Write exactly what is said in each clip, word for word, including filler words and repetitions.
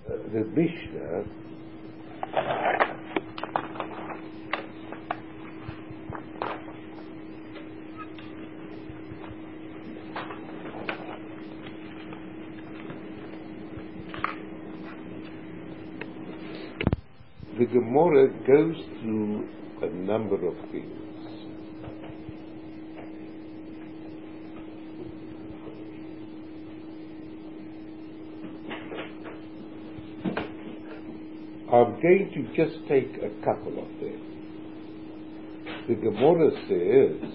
the Mishnah the Gemara goes through a number of things. I'm going to just take a couple of them. The Gemara says,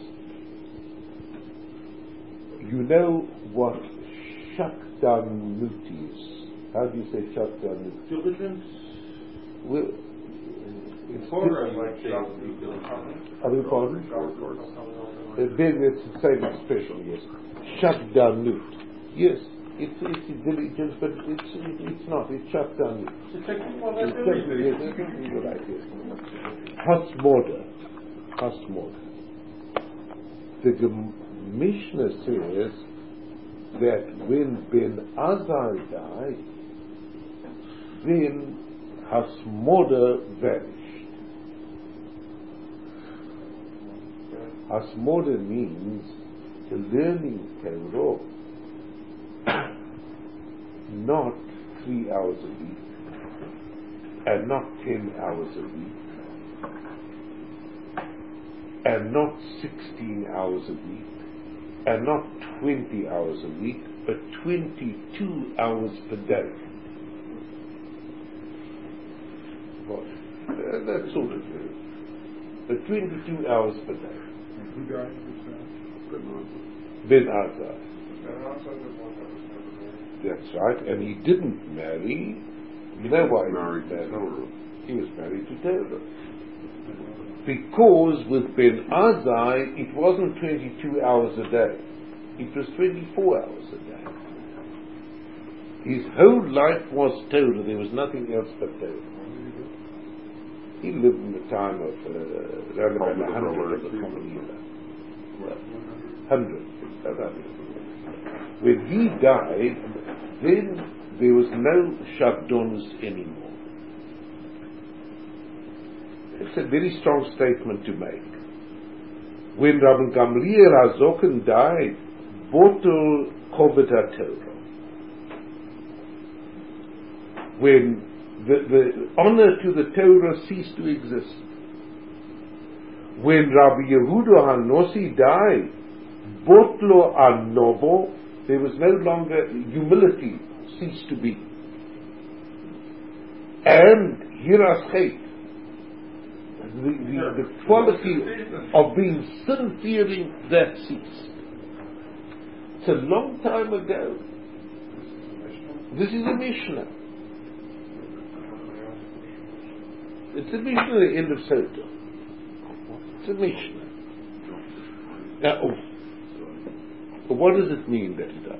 you know what shakdanut is? How do you say shakdanut? Diligence? Well, it's Pardon, like I beg pardon? Then it's the same expression, yes. Shakdanut. Yes, it's, it's diligence, but it's, it, it's not. It's shakdanut. It's technical, that's It's technically, yes, it's technically right, yes. Hasmoda. Hasmoda. The Gem- Mishnah says that when Ben Azai died, then Hasmoda vanished. Hasmoda means learning Torah not three hours a week and not ten hours a week and not sixteen hours a week and not twenty hours a week, but twenty-two hours per day. What? Uh, that sort of thing. But twenty-two hours per day. Who died Ben Azai. That's right, and he didn't marry. You know why he married didn't to marry? Torah. He was married to Torah. Because with Ben Azai, it wasn't twenty-two hours a day. It was twenty-four hours a day. His whole life was Torah. There was nothing else but Torah. He lived in the time of uh, around about a hundred of the common era. Hundred. When he died, then there was no Shabdonus anymore. It's a very strong statement to make. When Rabban Gamliel HaZoken died, Botel Kovet HaTorah. When the, the honor to the Torah ceased to exist. When Rabbi Yehuda HaNosi died, Botlo Anovo, there was no longer humility, ceased to be. And Hiras Chet, the, the, the quality of being sin-fearing, that ceased. It's a long time ago. This is a Mishnah. It's a Mishnah at the end of Sotah. It's a Mishnah. Now, what does it mean that he died?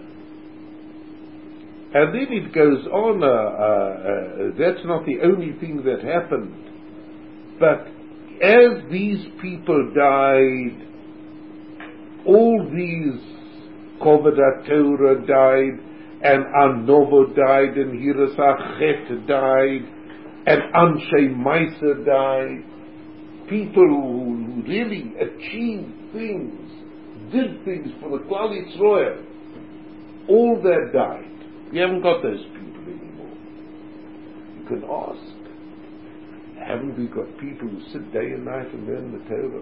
And then it goes on, uh, uh, uh, that's not the only thing that happened. But as these people died, all these Kovet HaTorah died, and Anovo died, and Hiras Achet died, and Anshe Maisa died. People who really achieved things, did things for the Klal Yisrael, all that died. We haven't got those people anymore. You can ask, haven't we got people who sit day and night and learn the Torah?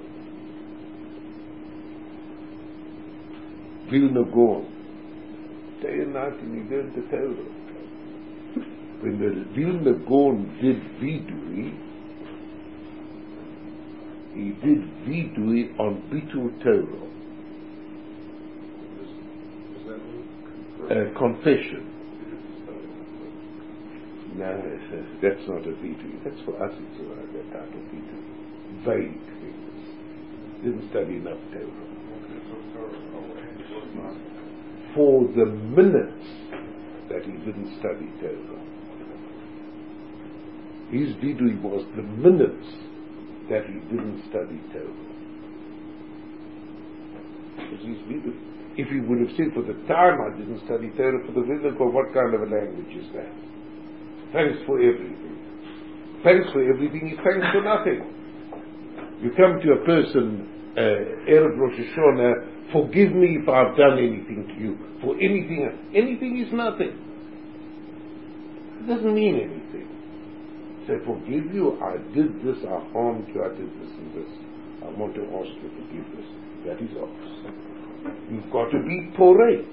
Vilna Gaon, day and night and he learned the Torah. When the Vilna Gaon did Vidui, he did Vidui on Bitul Torah. Uh, confession. No, that's not a Vidui. That's for us, it's a, that type of Vidui. Vague things. Didn't study enough Torah. For the minutes that he didn't study Torah. His Vidui was the minutes that he didn't study Torah. It was his Vidui. If he would have said, for the time I didn't study Torah, for the Vilna Gaon, what kind of a language is that? thanks for everything. Thanks for everything is thanks for nothing. You come to a person, uh, Erev Rosh Hashanah, forgive me if I've done anything to you. For anything, anything is nothing. It doesn't mean anything. Say, forgive you, I did this, I harmed you, I did this and this. I want to ask you forgiveness. That is ours. You've got to be porate.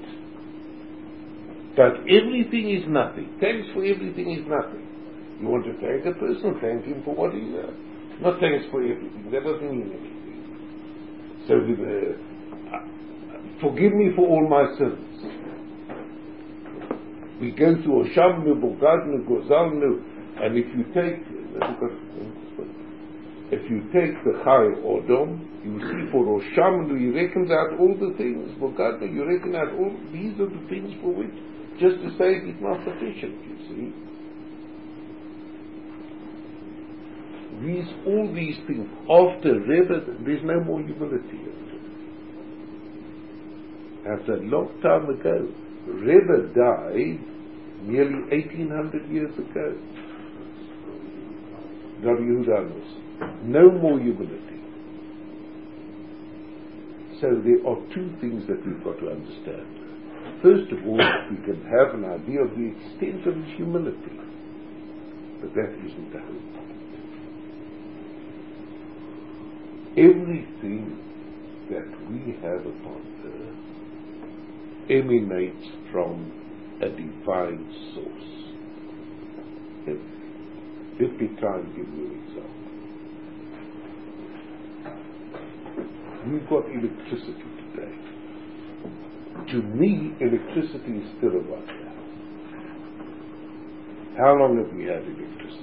But everything is nothing. Thanks for everything is nothing. You want to thank a person, thank him for what he does. Not thanks for everything. That doesn't mean anything. So, uh, uh, forgive me for all my sins. We go through Oshamnu, Bogadnu, Gozalnu, and if you take, if you take the Chai Odom, you see for Oshamnu, you reckon out all the things. Bogadnu, you reckon out all, these are the things for which, just to say it is not sufficient, you see. These, all these things, after Rebbe, there's no more humility. After a long time ago, Rebbe died nearly eighteen hundred years ago. Rabbi Yehuda was. No more humility. So there are two things that we've got to understand. First of all, we can have an idea of the extent of his humility. But that isn't the whole point. Everything that we have upon earth emanates from a divine source. Everything. Let me try and give you an example. We've got electricity today. To me, electricity is still a wonder. How long have we had electricity?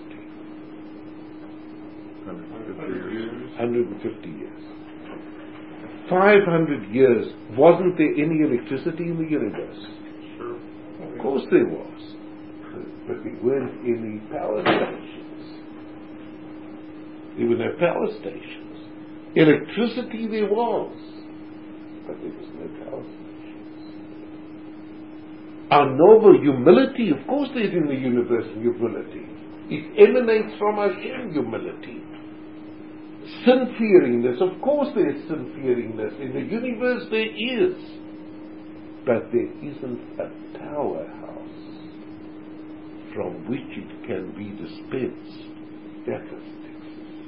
one hundred fifty years. one hundred fifty years. five hundred years, wasn't there any electricity in the universe? Sure. Of course there was. But there weren't any power stations. There were no power stations. Electricity there was, but there was no power stations. Our noble humility, of course there's in the universe humility. It emanates from Hashem humility. Sin-fearingness, of course there's sin-fearingness. In the universe there is. But there isn't a powerhouse from which it can be dispensed. That doesn't exist.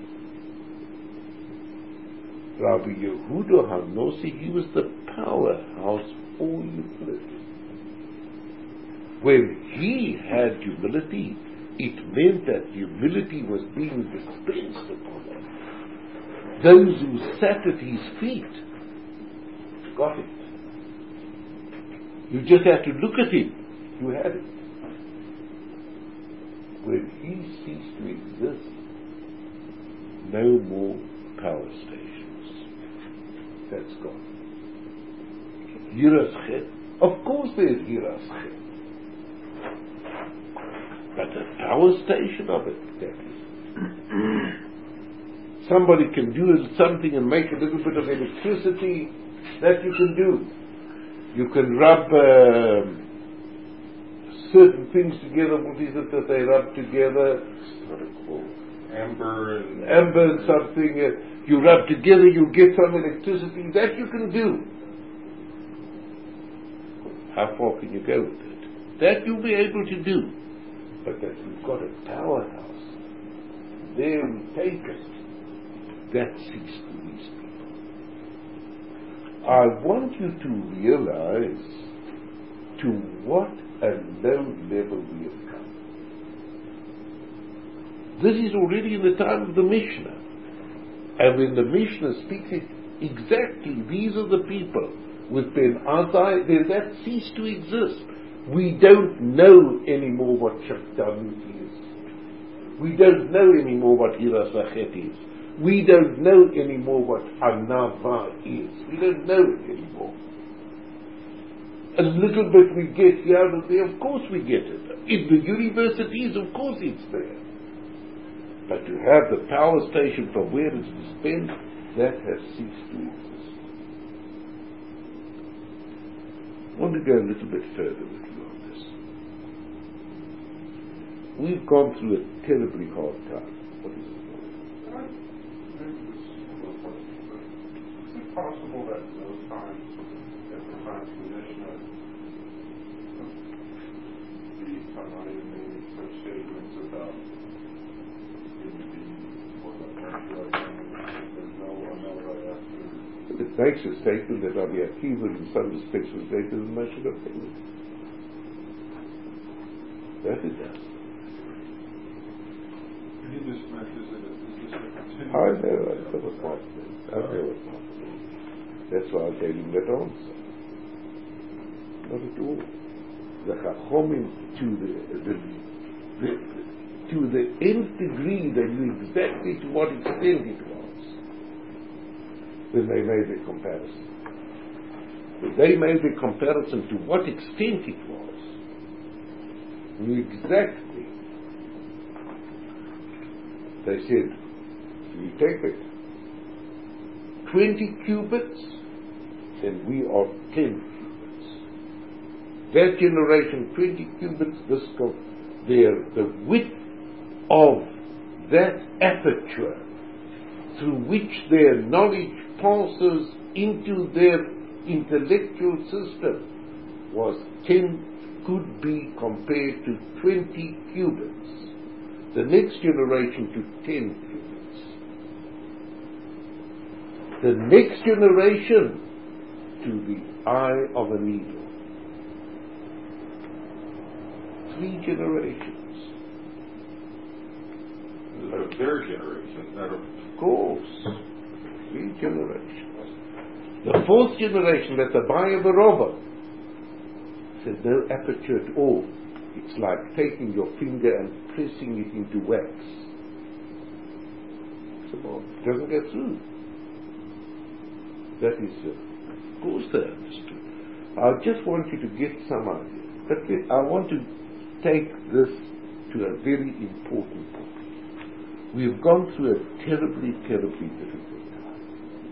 Rabbi Yehuda HaNosi, he was the powerhouse for humility. When he had humility, it meant that humility was being dispensed upon him. Those who sat at his feet got it. You just had to look at him. You had it. When he ceased to exist, no more power stations. That's gone. Yiras Chet. Of course there's Yiras Chet. But the power station of it, that is. Somebody can do something and make a little bit of electricity, that you can do. You can rub uh, certain things together. What is it that they rub together? What is it called? Amber and... Amber and something. Uh, you rub together, you get some electricity. That you can do. How far can you go with it? That you'll be able to do. But that we've got a powerhouse. There we take it. That ceased to these people. I want you to realize to what a low level we have come. This is already in the time of the Mishnah. And when the Mishnah speaks it, exactly these are the people with Ben Azai, then that ceased to exist. We don't know anymore what Shaktanut is. We don't know anymore what Hirasachet is. We don't know anymore what Anava is. We don't know it anymore. A little bit we get here and there, of course we get it. In the universities, of course it's there. But to have the power station from where it's dispensed, that has ceased to exist. I want to go a little bit further with you on this. we've gone through a terribly hard time. What is it? Is it possible that in those times, at the time of the Mishnah, the Tanai made such statements about it being what the there's no one right after? It makes a statement that Rabbi Akiva in some respects was greater than Moshe Rabbeinu. That it does. He just mentions it as just a continuation. I know, I know what Mark meant. I know what Mark meant. That's why I gave him that answer. Not at all. The Chachomim, to the, the, the, to the nth degree, they knew exactly to what extent it was when they made the comparison. When they made the comparison to what extent it was, knew exactly. They said, you take it twenty cubits, then we are ten cubits. That generation, twenty cubits, this go, their, the width of that aperture through which their knowledge passes into their intellectual system was ten, could be compared to twenty cubits. The next generation to ten cubits. The next generation to the eye of a needle. Three generations. Out of their generation, out of Of course. Three generations. The fourth generation, that the Baya Barova, said no aperture at all. It's like taking your finger and pressing it into wax. So, well, it doesn't get through. That is, uh, of course they understood. I just want you to get some idea. But I want to take this to a very important point. We've gone through a terribly, terribly difficult time.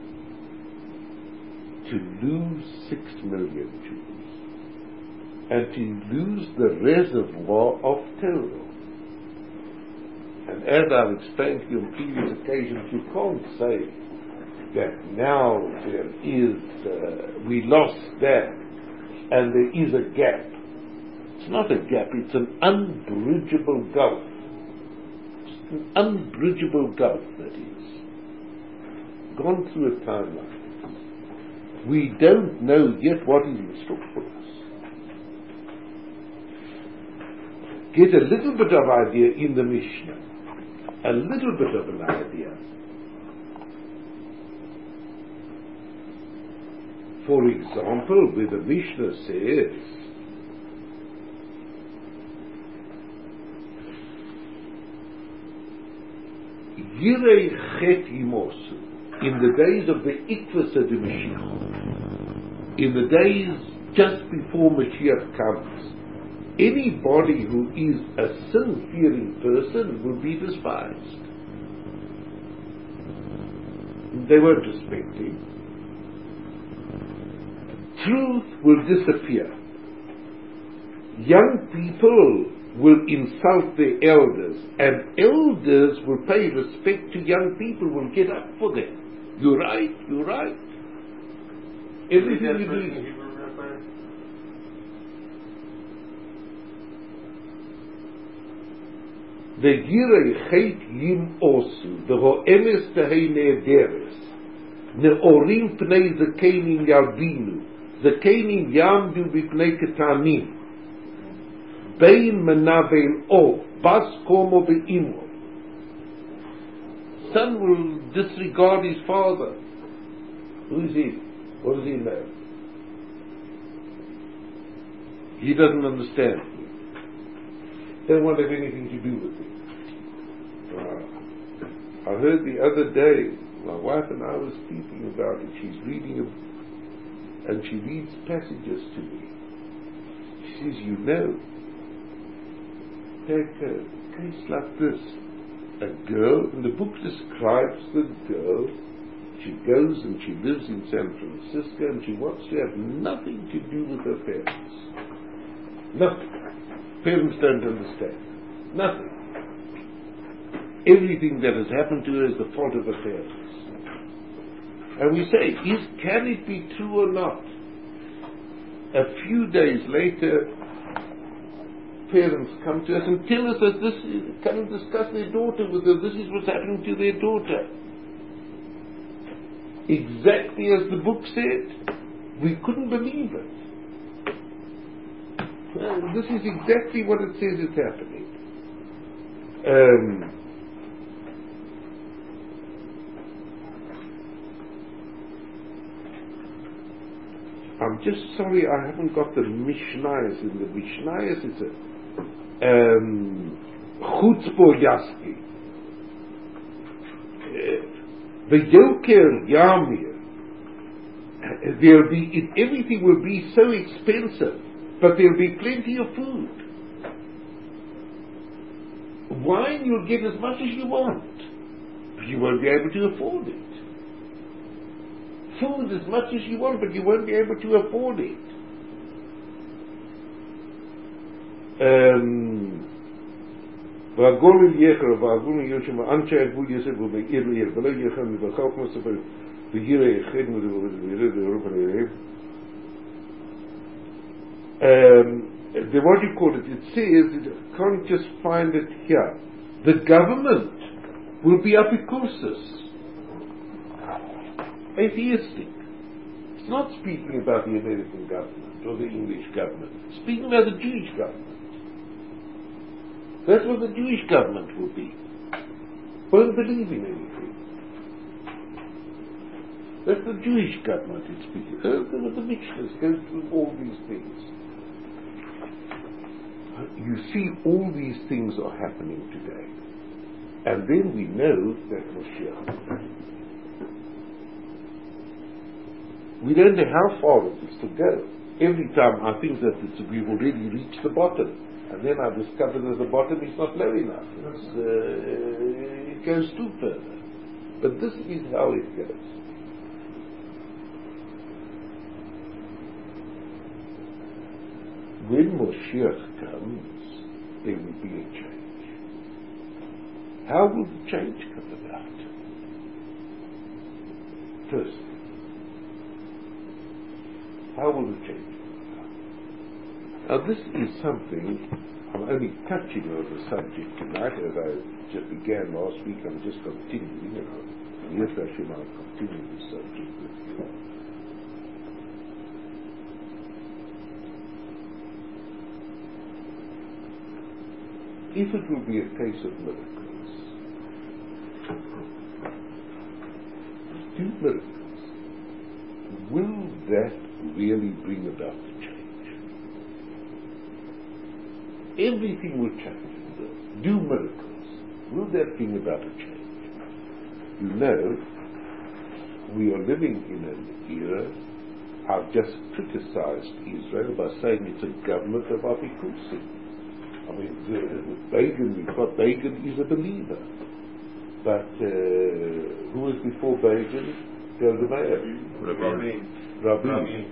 To lose six million Jews and to lose the reservoir of Torah. And as I've explained to you on previous occasions, you can't say that now there is, uh, we lost that and there is a gap. It's not a gap, it's an unbridgeable gulf. It's an unbridgeable gulf, that is. Gone through a time like this. We don't know yet what is in store for us. Get a little bit of idea in the Mishnah. A little bit of an idea. For example, where the Mishnah says, Yirei Chet Yimosu, in the days of the Ikvasa de Mashiach, in the days just before Mashiach comes, anybody who is a sin-fearing person will be despised. They won't respect him. Truth will disappear. Young people will insult their elders, and elders will pay respect to young people, will get up for them. You're right, you're right. Everything you do. The Yirei Chet Yim Osu, the Ho'emes Tehei Ne'ederes, Ne'orim Pnei Zekenim Yalbinu, Zekenim Yamdu B'Pnei Ketanim, Bein Menavel O, Bas Komo Be'imo. Son will disregard his father. Who is he? What does he know? He doesn't understand. They don't want to have anything to do with it. Uh, I heard the other day, my wife and I were speaking about it. She's reading a, and she reads passages to me. She says, you know, take a case like this. A girl, and the book describes the girl, she goes and she lives in San Francisco and she wants to have nothing to do with her parents. Nothing. Parents don't understand. Nothing. Everything that has happened to her is the fault of her parents. And we say, is, can it be true or not? A few days later, parents come to us and tell us that this is, come and discuss their daughter with us. This is what's happening to their daughter. Exactly as the book said. We couldn't believe it. Well, this is exactly what it says is happening. Um, I'm just sorry I haven't got the Mishnayos. In the Mishnayos it's a um, Chutzpo Yaski. The Yoker Yamir. There'll be, it, everything will be so expensive, but there'll be plenty of food. Wine you'll get as much as you want, but you won't be able to afford it. Food as much as you want, but you won't be able to afford it. Um, Um, the, what do you call it? It says, you can't just find it here. The government will be apikoursis, atheistic. It's not speaking about the American government or the English government. It's speaking about the Jewish government. That's what the Jewish government will be. Won't believe in anything. That's the Jewish government it's speaking. Uh, the, the Mishnahs go through all these things. You see, all these things are happening today. And then we know that Moshiach is coming. We don't know how far it is to go. Every time I think that it's, we've already reached the bottom. And then I discover that the bottom is not low enough. It's, uh, it goes too further. But this is how it goes. When Moshiach comes, there will be a change. How will the change come about? First, how will the change come about? Now this is something, I'm only touching on the subject tonight, as I just began last week. I'm just continuing, and yes, I should now continue the subject with you. If it will be a case of miracles, do miracles, will that really bring about the change? Everything will change. Do miracles. Will that bring about a change? You know, we are living in an era. I've just criticized Israel by saying it's a government of apikoursis. I mean, uh, Begin, we've got Begin, is a believer. But uh, who was before Begin? Golda Meir. Rabin. Rabin.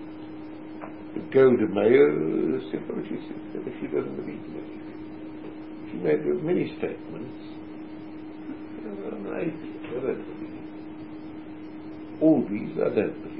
Golda Meir said what she said, but she doesn't believe in anything. She made many statements. I'm an atheist, I don't believe. All these I don't believe.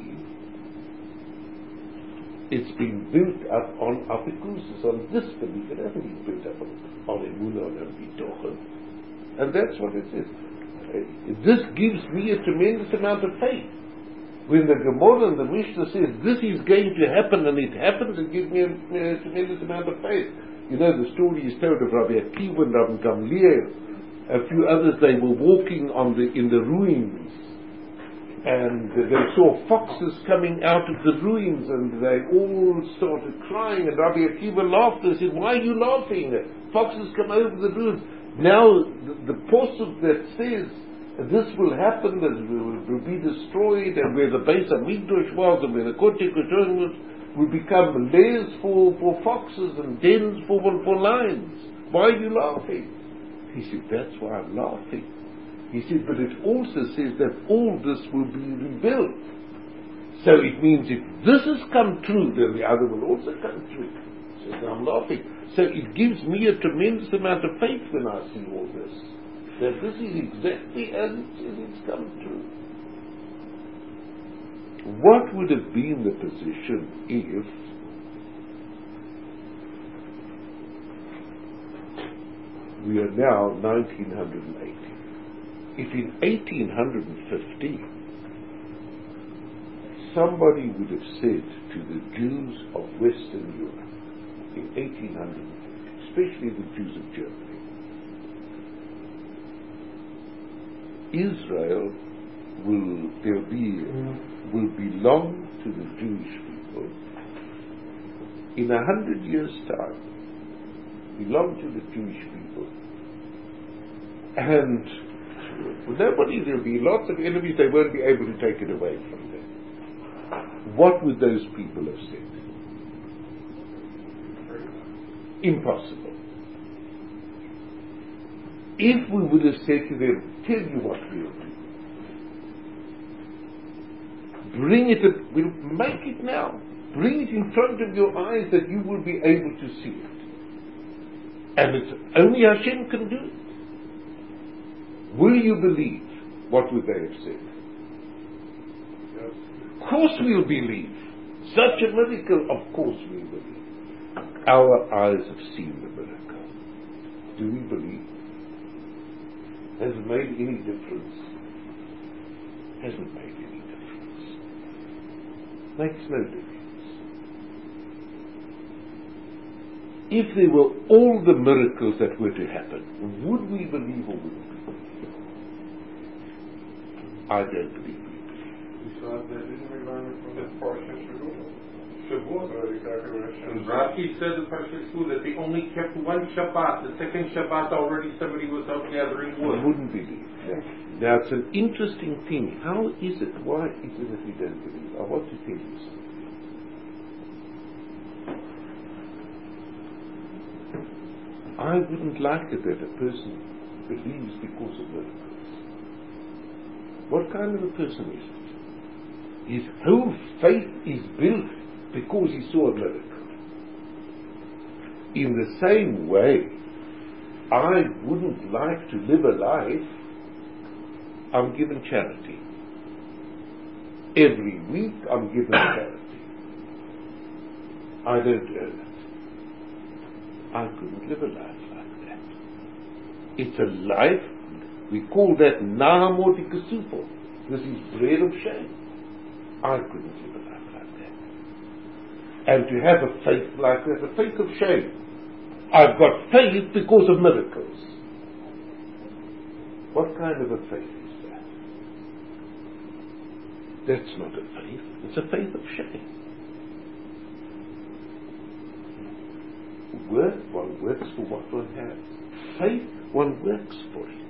It's been built up on apikoursis, on disbelief. It hasn't been built up on, on emunah, on bitochen. And that's what it is. Uh, this gives me a tremendous amount of faith. When the Gemara and the Mishnah says this is going to happen and it happens, it gives me a, a tremendous amount of faith. You know, the story is told of Rabbi Akiva and Rabbi Gamliel. A few others, they were walking on the in the ruins, and they saw foxes coming out of the ruins, and they all started crying, and Rabbi Akiva laughed and said, "Why are you laughing? Foxes come over the ruins." Now the, the posuk that says this will happen, that it will, will be destroyed, and where the Beis Hamikdash was, and where the Kodesh Kodashim was, will become lairs for, for foxes and dens for, for lions. Why are you laughing? He said, "That's why I'm laughing." He said, but it also says that all this will be rebuilt. So it means if this has come true, then the other will also come true. So I'm laughing. So it gives me a tremendous amount of faith when I see all this, that this is exactly as it, as it's come true. What would have been the position if we are now nineteen eighty? If in eighteen fifty somebody would have said to the Jews of Western Europe in eighteen fifty, especially the Jews of Germany, Israel will there be will belong to the Jewish people in a hundred years' time, belong to the Jewish people, and nobody, there'll be lots of enemies, they won't be able to take it away from them. What would those people have said? Impossible. If we would have said to them, tell you what we'll do, bring it, we'll make it now, bring it in front of your eyes that you will be able to see it, and it's only Hashem can do it. Will you believe? What would they have said? Yes. Of course we'll believe. Such a miracle, of course we'll believe. Our eyes have seen the miracle. Do we believe? Has it made any difference? Hasn't made any difference. Makes no difference. If there were all the miracles that were to happen, would we believe or wouldn't we believe? I don't believe we believe. So that didn't we learn from the Parsha Shavuot? Shavuot, right, exactly what Hashem said. Rashi said in Parsha Shavuot that they only kept one Shabbat. The second Shabbat already somebody was out gathering wood. I wouldn't believe. Now it's an interesting thing. How is it? Why is it that we don't believe? I want to tell you something. I wouldn't like it that a person believes because of miracles. What kind of a person is it? His whole faith is built because he saw a miracle. In the same way, I wouldn't like to live a life I'm given charity. Every week I'm given charity. I don't earn it. I couldn't live a life like that. It's a life, we call that Nahamoti Kasupo. This is bread of shame. I couldn't live a life like that. And to have a faith like that, a faith of shame. I've got faith because of miracles. What kind of a faith is that? That's not a faith. It's a faith of shame. Work, one works for what one has. Faith, one works for it.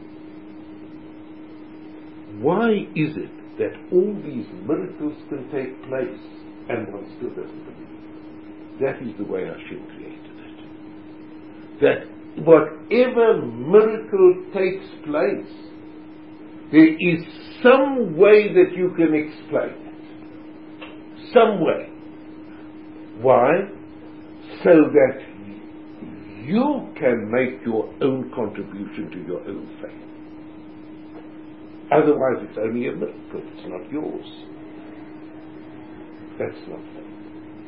Why is it that all these miracles can take place and one still doesn't believe? That is the way Hashem created it. That whatever miracle takes place, there is some way that you can explain it. Some way. Why? So that you can make your own contribution to your own faith. Otherwise it's only a miracle, it's not yours. That's not faith.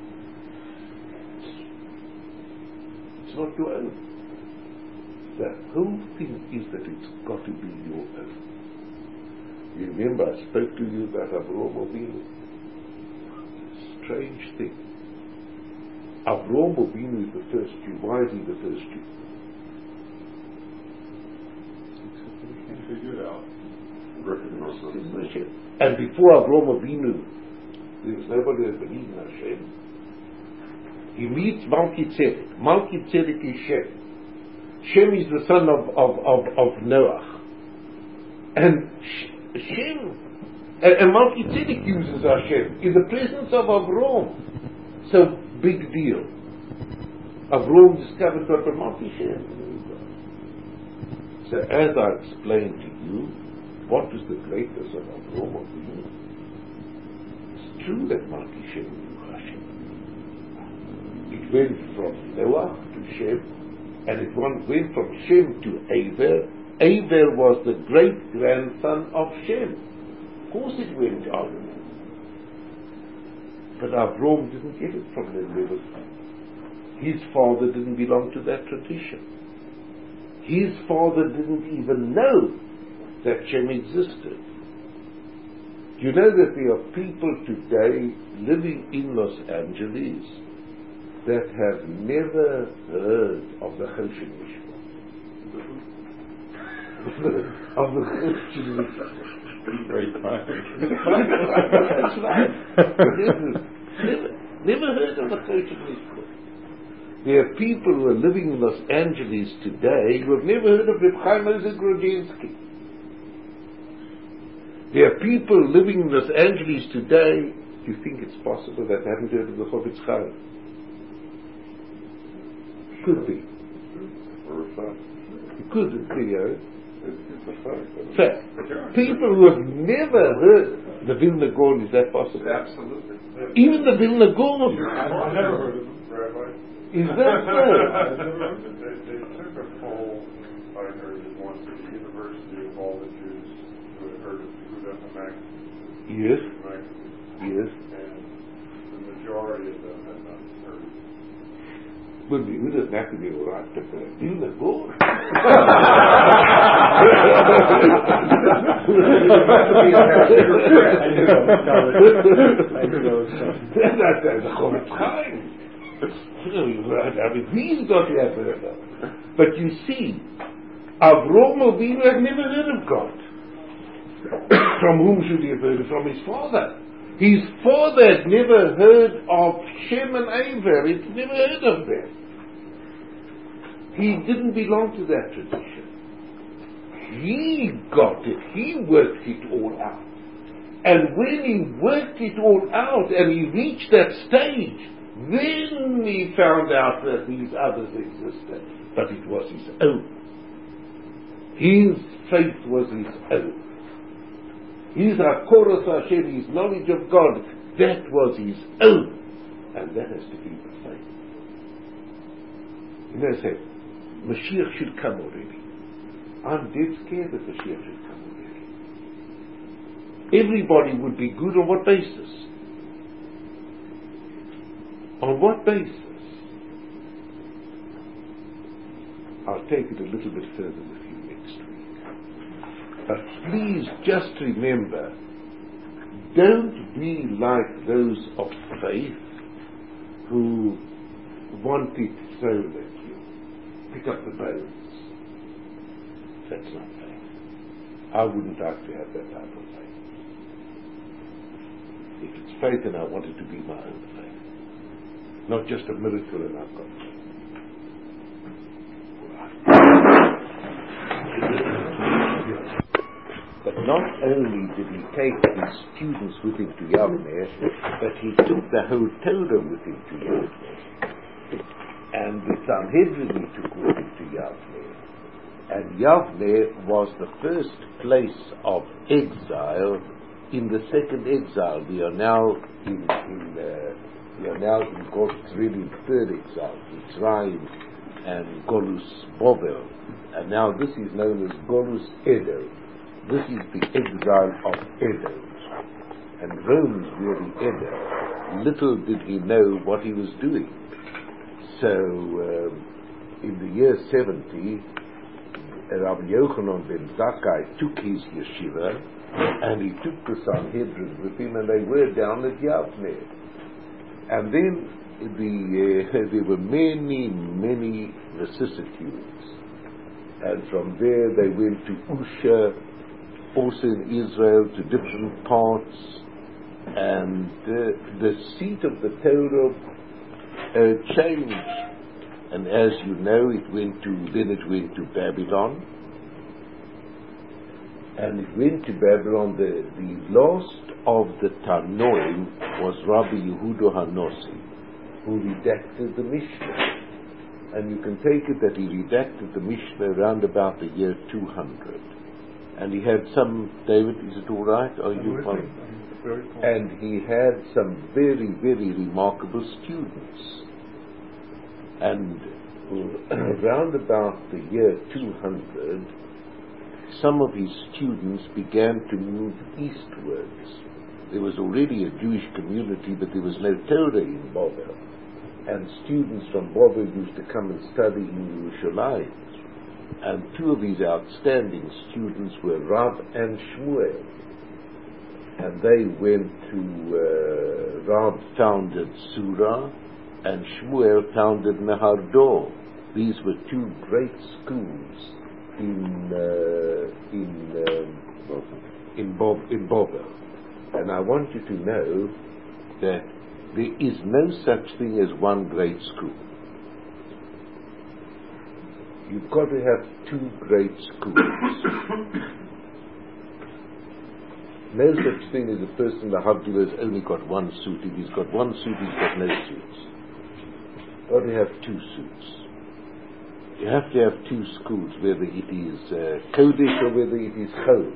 It's not your own. The whole thing is that it's got to be your own. You remember I spoke to you about Avraham Avinu. Strange thing. Avraham Avinu is the first Jew. Why is he the first Jew? He figured out. And before Avraham Avinu, there was nobody that believed in Hashem. He meets Melchizedek. Melchizedek is Shem. Shem is the son of, of, of, of Noah. And Shem, and, and Melchizedek uses Hashem in the presence of Avraham. So, big deal. Avraham discovered God from Melchizedek. So, as I explained to you, what is the greatness of Avraham Avinu? It's true that Melchizedek knew Hashem. It went from Noah to Shem, and it went from Shem to Aver. Aver was the great-grandson of Shem. Of course it went on. But Avram didn't get it from the rivers. His father didn't belong to that tradition. His father didn't even know that Shem existed. You know that there are people today living in Los Angeles that have never heard of the Choshen Mishpah. Of the Choshen Mishpah. Great time. That's right. never, never heard of the Choshen Mishpah. There are people who are living in Los Angeles today who have never heard of Reb Chaim Ozer Grodzinski. There are people living in Los Angeles today, do you think it's possible that they haven't heard of the Chofetz Chaim? Could be. Or a fact. It could be, uh, It's a fact. fact. People who have never heard the Vilna Gaon, is that possible? Absolutely. Even the Vilna Gaon. I never heard of them, Rabbi. Is that so? they, they took a poll, I heard it once at the University of all the Jews who had heard of Yehuda Hamak. Yes. Yes. And the majority of them had not heard of it. Well, you doesn't have to be all right to the Vilna Gaon. That's the Chofetz Chaim. I mean, these got to have heard of. But you see, Avram Avinu had never heard of God. From whom should he have heard it? From his father. His father had never heard of Shem and Aver. He'd never heard of them. He didn't belong to that tradition. He got it. He worked it all out. And when he worked it all out and he reached that stage, then he found out that these others existed. But it was his own. His faith was his own. His Hakoros Hashem, his knowledge of God, that was his own. And that has to be the faith. You know, say, Mashiach should come already. I'm dead scared that Mashiach should come already. Everybody would be good on what basis? On what basis? I'll take it a little bit further with you next week. But please just remember, don't be like those of faith who want it so that you pick up the bones. That's not faith. I wouldn't like to have that type of faith. If it's faith, then I want it to be my own faith. Not just a miracle and I've got faith. But not only did he take his students with him to Yavneh, but he took the whole Torah with him to Yavneh. And the Sanhedrin he took with him to Yavneh. And Yavneh was the first place of exile. In the second exile, we are now in, in uh, we are now in Golus, really in third exile, Mitzrayim and Golus Bovel. And now this is known as Golus Edom. This is the exile of Edom. And Rome is really Edom. Little did he know what he was doing. So, um, in the year seventy, Rabbi Yochanan ben Zakkai took his yeshiva, and he took the Sanhedrin with him, and they were down at Yavneh. And then the, uh, there were many, many vicissitudes. And from there they went to Usha, also in Israel, to different parts. And uh, the seat of the Torah uh, changed. And as you know, it went to, then it went to Babylon. And it went to Babylon. The, the last of the Tanoim was Rabbi Yehuda Hanossi, who redacted the Mishnah. And you can take it that he redacted the Mishnah around about the year two hundred. And he had some, David, is it all right? Are you fine? And he had some very, very remarkable students. And round about the year two hundred, some of his students began to move eastwards. There was already a Jewish community, but there was no Torah in Bovel. And students from Bovel used to come and study in Yerushalayim. And two of his outstanding students were Rav and Shmuel. And they went to, uh, Rav founded Surah, and Shmuel founded Nehardor. These were two great schools in uh, in um, in Bob in Bovel. And I want you to know that there is no such thing as one great school. You've got to have two great schools. No such thing as a person, the Havdil, has only got one suit. If he's got one suit, he's got no suits. Got to have two suits. You have to have two schools, whether it is uh, Kodesh or whether it is Chol.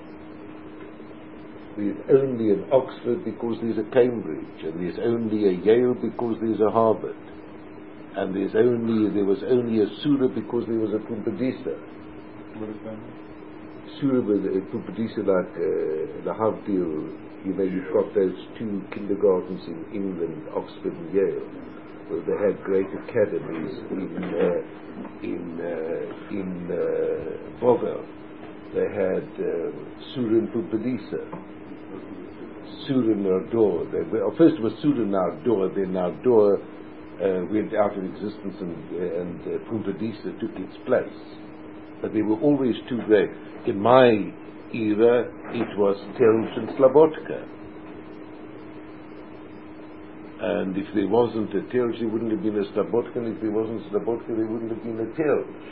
There's only an Oxford because there's a Cambridge, and there's only a Yale because there's a Harvard, and there's only there was only a Surah because there was a Pumbedisa. What is that? Surah with a Pumbedisa, like uh, the Havdil. You know, you've got those two kindergartens in England, Oxford and Yale. Well, they had great academies in uh, in uh, in uh, Bovel. They had uh, Surah and Pumbedisa. Surah Nardor. They were, oh, first it was Surah Nardor, then Nardor uh, went out of existence, and, uh, and uh, Pumbedisa took its place. But they were always two great. In my era, it was Telch and Slobodka. And if there wasn't a Telch, there wouldn't have been a Slobodka, and if there wasn't Slobodka, there wouldn't have been a Telch.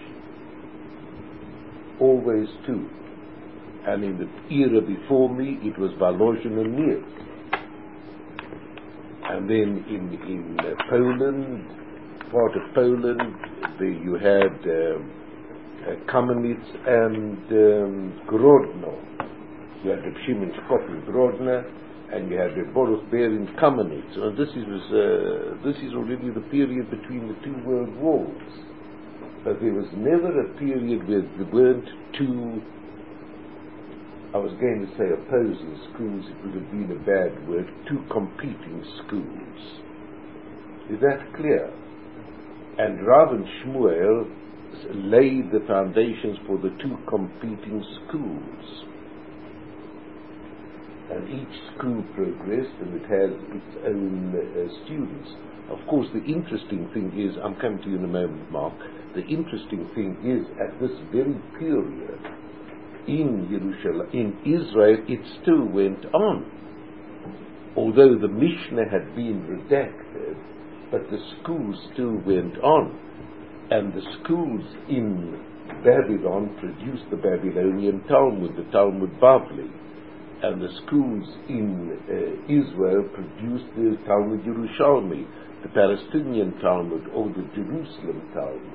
Always two. And in the era before me, it was Volozhin and Mir. And then in in uh, Poland, part of Poland, the, you had um, uh, Kamenitz and um, Grodno. You had the Shimon Shkop in Grodno, and you had the Boruch Ber in Kamenitz. And this is uh, this is already the period between the two world wars. But there was never a period where there weren't two, I was going to say opposing schools, it would have been a bad word, two competing schools. Is that clear? And Rav and Shmuel laid the foundations for the two competing schools. And each school progressed, and it has its own uh, students. Of course, the interesting thing is, I'm coming to you in a moment, Mark, the interesting thing is, at this very period, in Jerusalem, in Israel, it still went on. Although the Mishnah had been redacted, but the schools still went on. And the schools in Babylon produced the Babylonian Talmud, the Talmud Bavli. And the schools in uh, Israel produced the Talmud Yerushalmi, the Palestinian Talmud, or the Jerusalem Talmud.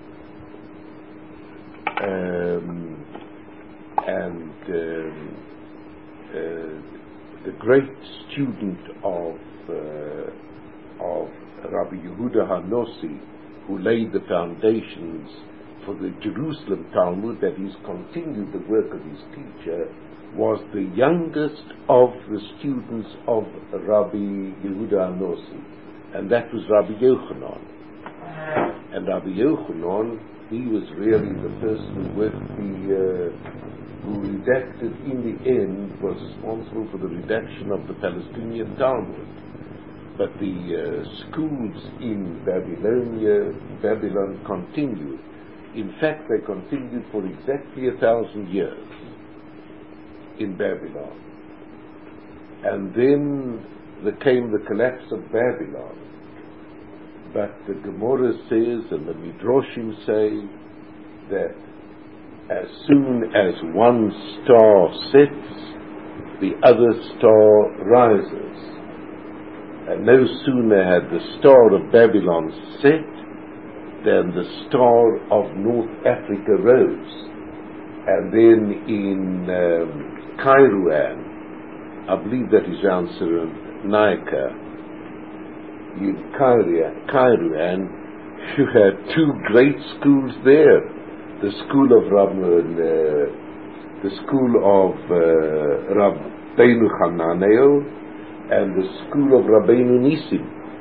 Um, and um, uh, the great student of uh, of Rabbi Yehuda HaNossi, who laid the foundations for the Jerusalem Talmud, that is, continued the work of his teacher, was the youngest of the students of Rabbi Yehuda HaNossi, and that was Rabbi Yochanan. And Rabbi Yochanan, he was really the person who worked the, uh, who redacted, in the end, was responsible for the redaction of the Palestinian Talmud. But the uh, schools in Babylonia, Babylon continued. In fact, they continued for exactly a thousand years in Babylon. And then there came the collapse of Babylon. But the Gemara says, and the Midrashim say, that as soon as one star sets, the other star rises. And no sooner had the star of Babylon set than the star of North Africa rose. And then in um, Kairouan, I believe that is answer Naika, in Kairouan, you had two great schools there. The school of Rab, uh, the school of uh, Rabbeinu Hananel and the school of Rabbeinu Nisim.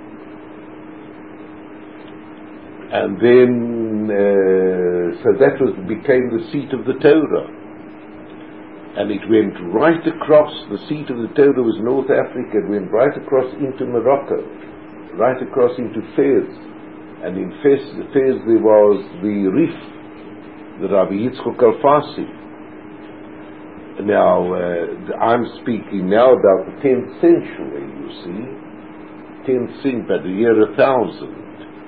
And then, uh, so that was became the seat of the Torah. And it went right across, the seat of the Torah was North Africa, it went right across into Morocco, right across into Fez. And in Fez, Fez there was the Rif, the Rabbi Yitzchok Alfasi. Now, uh, I'm speaking now about the tenth century, you see. tenth century, by the year one thousand.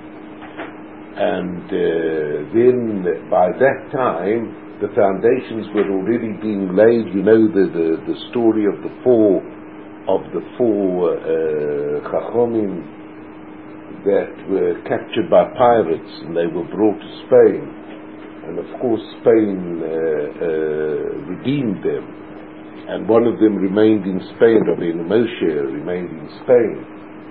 And uh, then, by that time, the foundations were already being laid. You know the, the, the story of the four, of the four uh, Chachomim that were captured by pirates and they were brought to Spain. And of course Spain uh, uh, redeemed them. And one of them remained in Spain, Rabbeinu Moshe remained in Spain.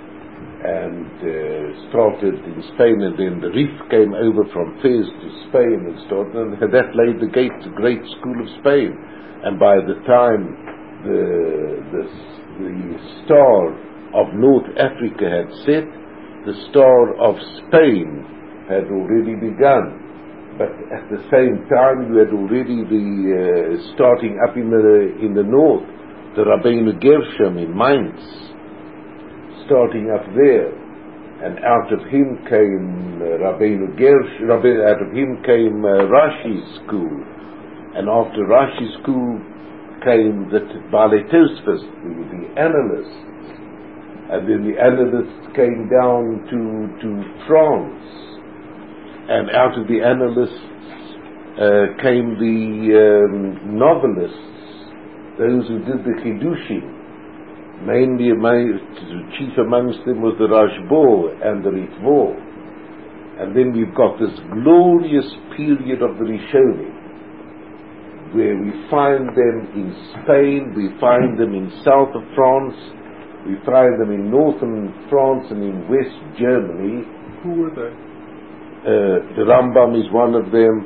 And uh, started in Spain, and then the Rif came over from Fez to Spain and started, and that laid the gate to the great school of Spain. And by the time the, the, the star of North Africa had set, the star of Spain had already begun. But at the same time, you had already the uh, starting up in the in the north, the Rabbeinu Gershom in Mainz, starting up there, and out of him came uh, Rabbeinu Gershom. Rabbeinu, out of him came uh, Rashi's school, and after Rashi's school came the Balei Tosfos, the, the analysts, and then the analysts came down to to France. And out of the analysts uh, came the um, novelists, those who did the Chidushim. Mainly, chief amongst them was the Rashbo and the Ritvo. And then we've got this glorious period of the Rishonim, where we find them in Spain, we find them in south of France, we find them in northern France and in West Germany. Who were they? Uh, the Rambam is one of them,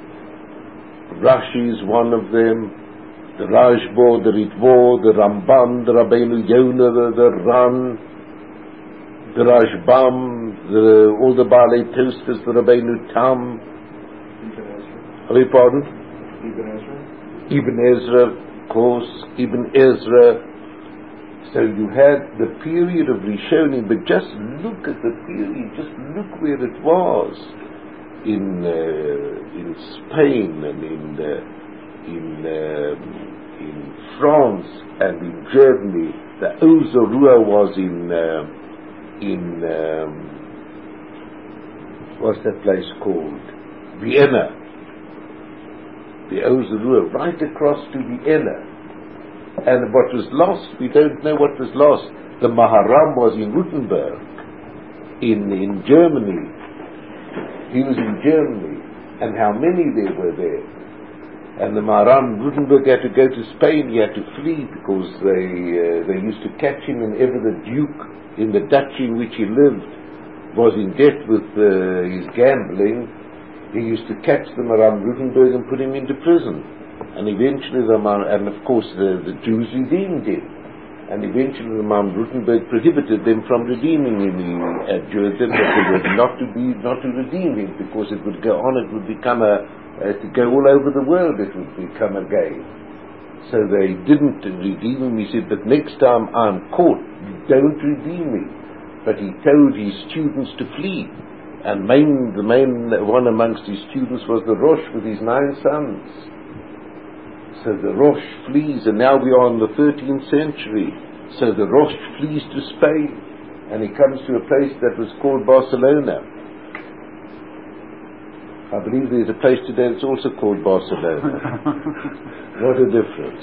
Rashi is one of them, the Rashbo, the Ritvo, the Ramban, the Rabbeinu Yonah, the, the Ran, the Rashbam, the, all the Balei Tosfos, the Rabbeinu Tam. Ibn Ezra. I beg pardon? Ibn Ezra. Ibn Ezra, of course, Ibn Ezra. So you had the period of Rishonim, but just look at the period, just look where it was in uh, in Spain and in uh, in uh, in France and in Germany. The Ozarua was in uh, in um, what's that place called? Vienna. The Ozarua, right across to Vienna. And what was lost, we don't know what was lost. The Maharam was in Württemberg, in, in Germany. He was in Germany. And how many there were there. And the Maharam Württemberg had to go to Spain, he had to flee because they uh, they used to catch him whenever the Duke in the duchy in which he lived was in debt with uh, his gambling. He used to catch them around Württemberg and put him into prison. And eventually the Imam, and of course the, the Jews redeemed him. And eventually the Imam Württemberg prohibited them from redeeming him. He adjured them that they were not to be, not to redeem him, because it would go on, it would become a, uh, to go all over the world, it would become a game. So they didn't redeem him. He said, but next time I'm caught, don't redeem me. But he told his students to flee. And main, the main one amongst his students was the Rosh with his nine sons. So the Rosh flees, and now we are in the thirteenth century. So the Rosh flees to Spain, and he comes to a place that was called Barcelona. I believe there's a place today that's also called Barcelona. What a difference.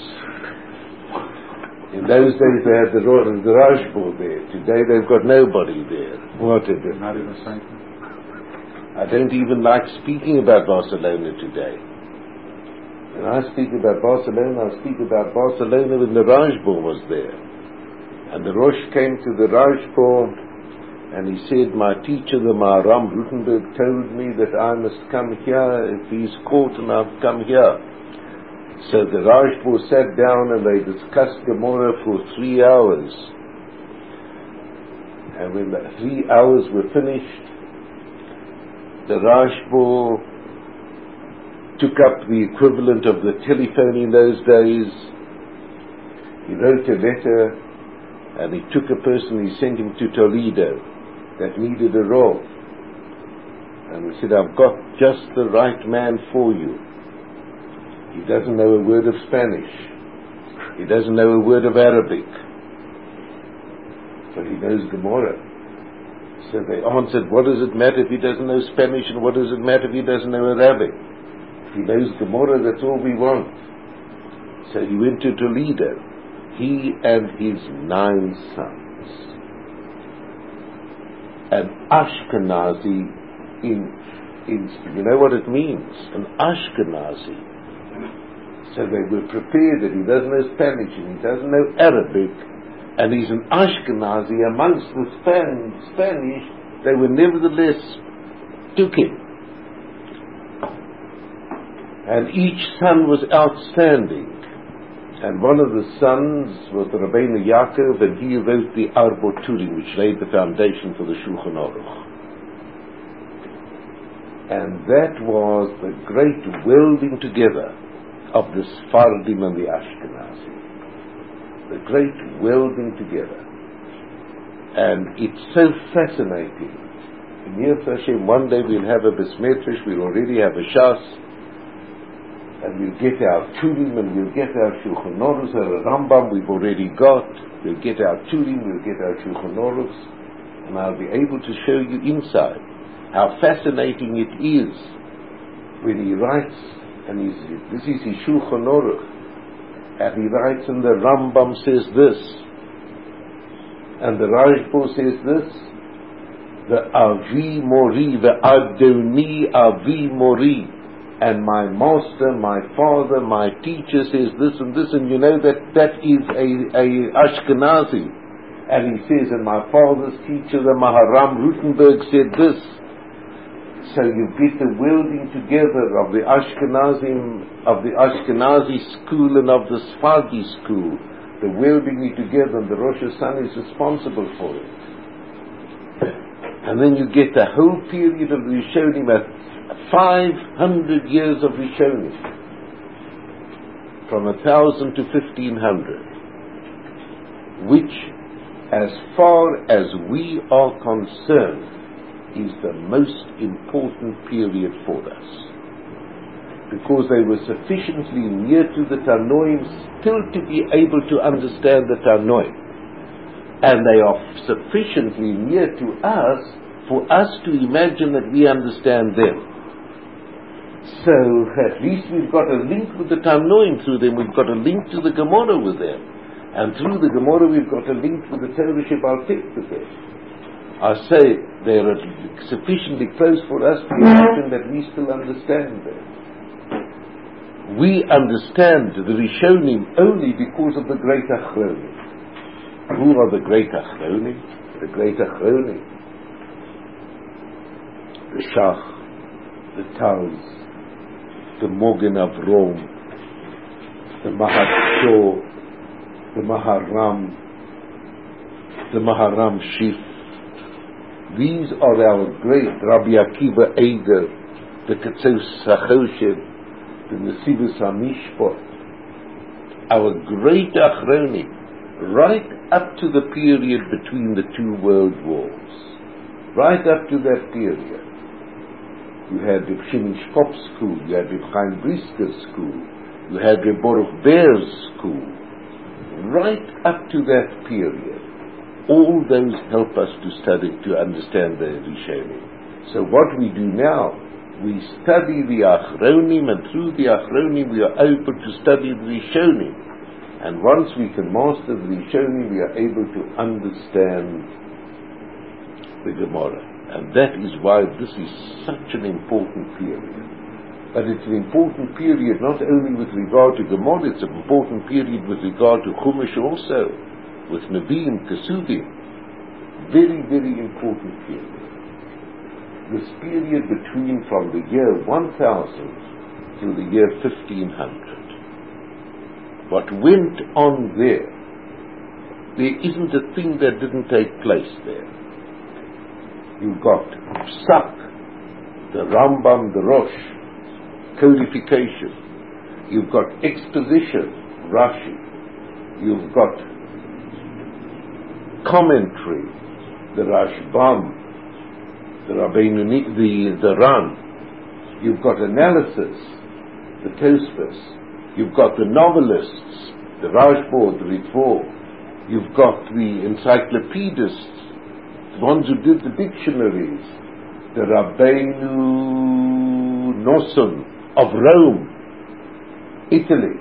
In those days they had the, the Rashbo there. Today they've got nobody there. What a difference. Not even Saint. I don't even like speaking about Barcelona today. When I speak about Barcelona, I speak about Barcelona when the Rashbo was there. And the Rosh came to the Rashbo And he said, my teacher, the Maharam Rutenberg, told me that I must come here if he's caught, and I've come here. So the Rajpur sat down and they discussed Gemara for three hours. And when the three hours were finished, the Rajpur took up the equivalent of the telephone in those days. He wrote a letter and he took a person, he sent him to Toledo that needed a role. And he said, I've got just the right man for you. He doesn't know a word of Spanish. He doesn't know a word of Arabic. But he knows Gemara. So they answered, what does it matter if he doesn't know Spanish, and what does it matter if he doesn't know Arabic? If he knows Gemara, that's all we want. So he went to Toledo, he and his nine sons. An Ashkenazi in, in, you know what it means? An Ashkenazi. So they were prepared that he doesn't know Spanish and he doesn't know Arabic, and he's an Ashkenazi amongst the Span- Spanish. They were nevertheless took him. And each son was outstanding. And one of the sons was the Rabbeinu Yaakov, and he wrote the Arbot Turim, which laid the foundation for the Shulchan Aruch. And that was the great welding together of the Sfardim and the Ashkenazi. The great welding together. And it's so fascinating. In Yirtzeh Hashem, one day we'll have a Besmetrish, we'll already have a Shas, and we'll get our Turim, and we'll get our Shulchan Aruchs, or a Rambam we've already got. We'll get our Turim, we'll get our Shulchan Aruchs, and I'll be able to show you inside how fascinating it is when he writes, and he's, this is his Shulchan Aruch, and he writes, and the Rambam says this, and the Rajpur says this, the Avi Mori, the Adoni Avi Mori, and my master, my father, my teacher says this and this, and you know that that is a, a Ashkenazi. And he says, and my father's teacher, the Maharam Rutenberg, said this. So you get the welding together of the Ashkenazi, of the Ashkenazi school and of the Sfardi school, the welding it together, and the Rosh Hashanah is responsible for it. And then you get the whole period of the Rishonim at five hundred years of Rishonim, from a thousand to fifteen hundred, which, as far as we are concerned, is the most important period for us, because they were sufficiently near to the Tanoim still to be able to understand the Tanoim, and they are sufficiently near to us for us to imagine that we understand them. So at least we've got a link with the Tanoim through them, we've got a link to the Gemara with them, and through the Gemara we've got a link with the Torah Shebaal Peh with them. I say they're sufficiently close for us to imagine that we still understand them. We understand the Rishonim only because of the great Achronim. Who are the great Achronim? The great Achronim. The Shach, the Taz, the Mogen Avrom, the Maharsho, the Maharam, the Maharam Shif. These are our great Rabbi Akiva Eiger, the Ketzos HaChoshen, the Nesivos HaMishpot, our great Achronim, right up to the period between the two world wars, right up to that period. You had Reb Shimon Shkop's school, you had Reb Chaim Brisker's school, you had Reb Baruch Beer's school, right up to that period. All those help us to study, to understand the Rishonim. So what we do now, we study the Achronim, and through the Achronim we are able to study the Rishonim. And once we can master the Rishonim, we are able to understand the Gemara. And that is why this is such an important period. But it's an important period not only with regard to Gemara, it's an important period with regard to Chumash also, with Nevi'im, Kesuvim. very, very important period. This period between from the year one thousand to the year fifteen hundred. What went on there, there isn't a thing that didn't take place there. You've got Psak, the Rambam, the Rosh, codification. You've got exposition, Rashi. You've got commentary, the Rashbam, the Rabbeinu, the, the Ran. You've got analysis, the Tosfos. You've got the novelists, the Rashbord, the Ritvo. You've got the encyclopedists, the ones who did the dictionaries, the Rabbeinu Nosson of Rome, Italy.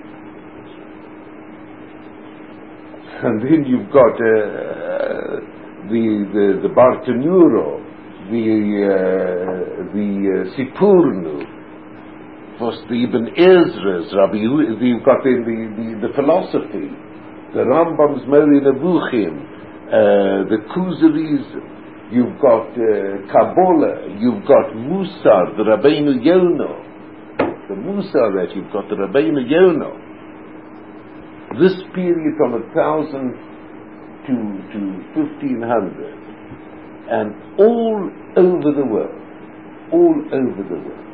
And then you've got uh, the, the, the Bartanuro, the, uh, the uh, Sipurnu, was the Ibn Ezra's, Rabbi, you've got the, the, the philosophy, the Rambam's Mori Nebuchim, uh, the Kuzaris, you've got uh, Kabbalah, you've got Musar, the Rabbeinu Yono, the Musar that you've got the Rabbeinu Yono. This period from a thousand to, to fifteen hundred, and all over the world, all over the world.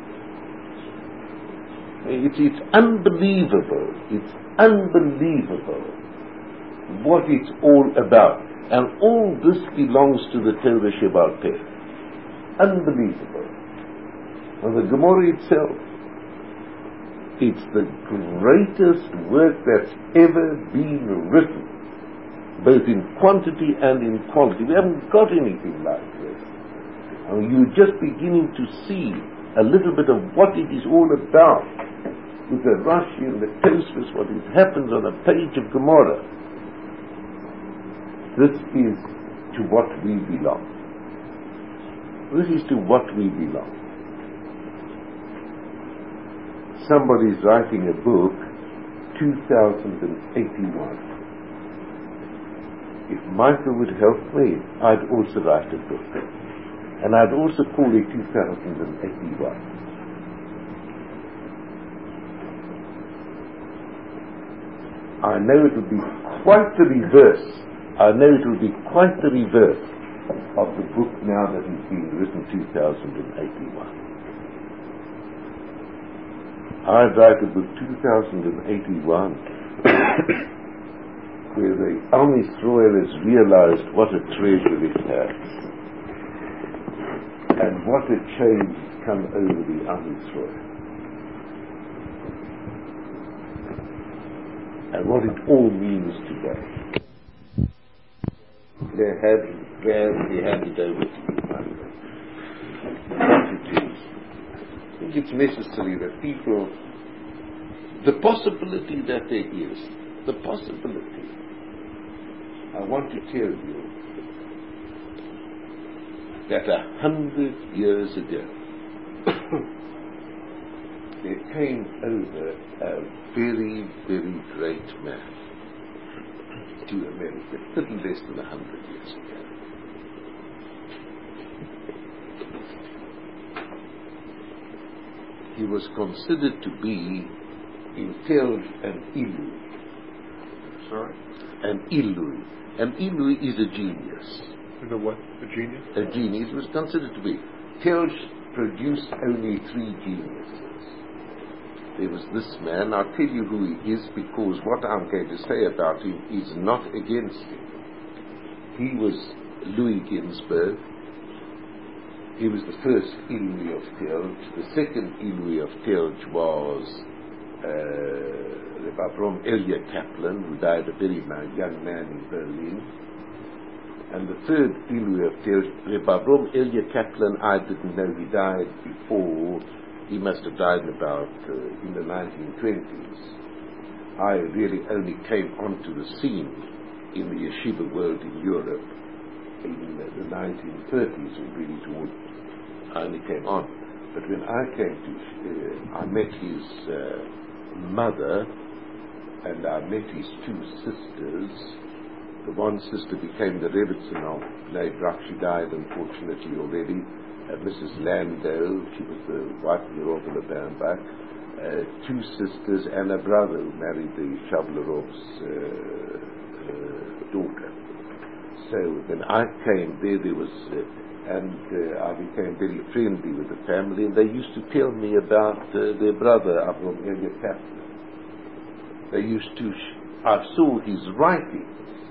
It's, it's unbelievable, it's unbelievable what it's all about. And all this belongs to the Torah Sheba'al Peh. Unbelievable. And the Gemara itself, it's the greatest work that's ever been written, both in quantity and in quality. We haven't got anything like this. I mean, you're just beginning to see a little bit of what it is all about, with the Rashi and the Tosfos, what it happens on a page of Gemara. This is to what we belong. This is to what we belong. Somebody's writing a book, two thousand eighty-one. If Michael would help me, I'd also write a book. And I'd also call it two thousand eighty-one. I know it will be quite the reverse. I know it will be quite the reverse of the book now that is being written, two thousand eighty-one. I'd write a book, two thousand eighty-one, where the Am Yisrael has realized what a treasure it has, and what a change has come over the Am Yisrael, and what it all means today. They had, they handed over to you, Michael. What it is. I think it's necessary that people, the possibility that there is, the possibility, I want to tell you that a hundred years ago, there came over a very, very great man to America, a little less than a hundred years ago. He was considered to be in Tel an Ilui. Sorry? An Ilui. An Ilui is a genius. The what? A genius? A genius was considered to be. Telch produced only three geniuses. There was this man. I'll tell you who he is, because what I'm going to say about him is not against him. He was Louis Ginsberg. He was the first Ilui of Telch. The second Ilui of Telch was uh, Rabbi Avrom Elia Kaplan, who died a very young man in Berlin. And the third Ilui of Telch, Rabbi Avrom Elia Kaplan, I didn't know. He died before. He must have died about uh, in the nineteen twenties. I really only came onto the scene in the yeshiva world in Europe in uh, the nineteen thirties, or really toward, I only came on. But when I came to, uh, I met his uh, mother, and I met his two sisters, The one sister became the Rebbitzin of Bnei Brak. She died, unfortunately, already. Uh, Missus Landau, she was the wife of the Rav of the Bernbach. Uh, two sisters and a brother who married the Shavlerov's uh, uh, daughter. So when I came there, there was, uh, and uh, I became very friendly with the family, and they used to tell me about uh, their brother, Avram Elia Kaplan. They used to, sh- I saw his writings.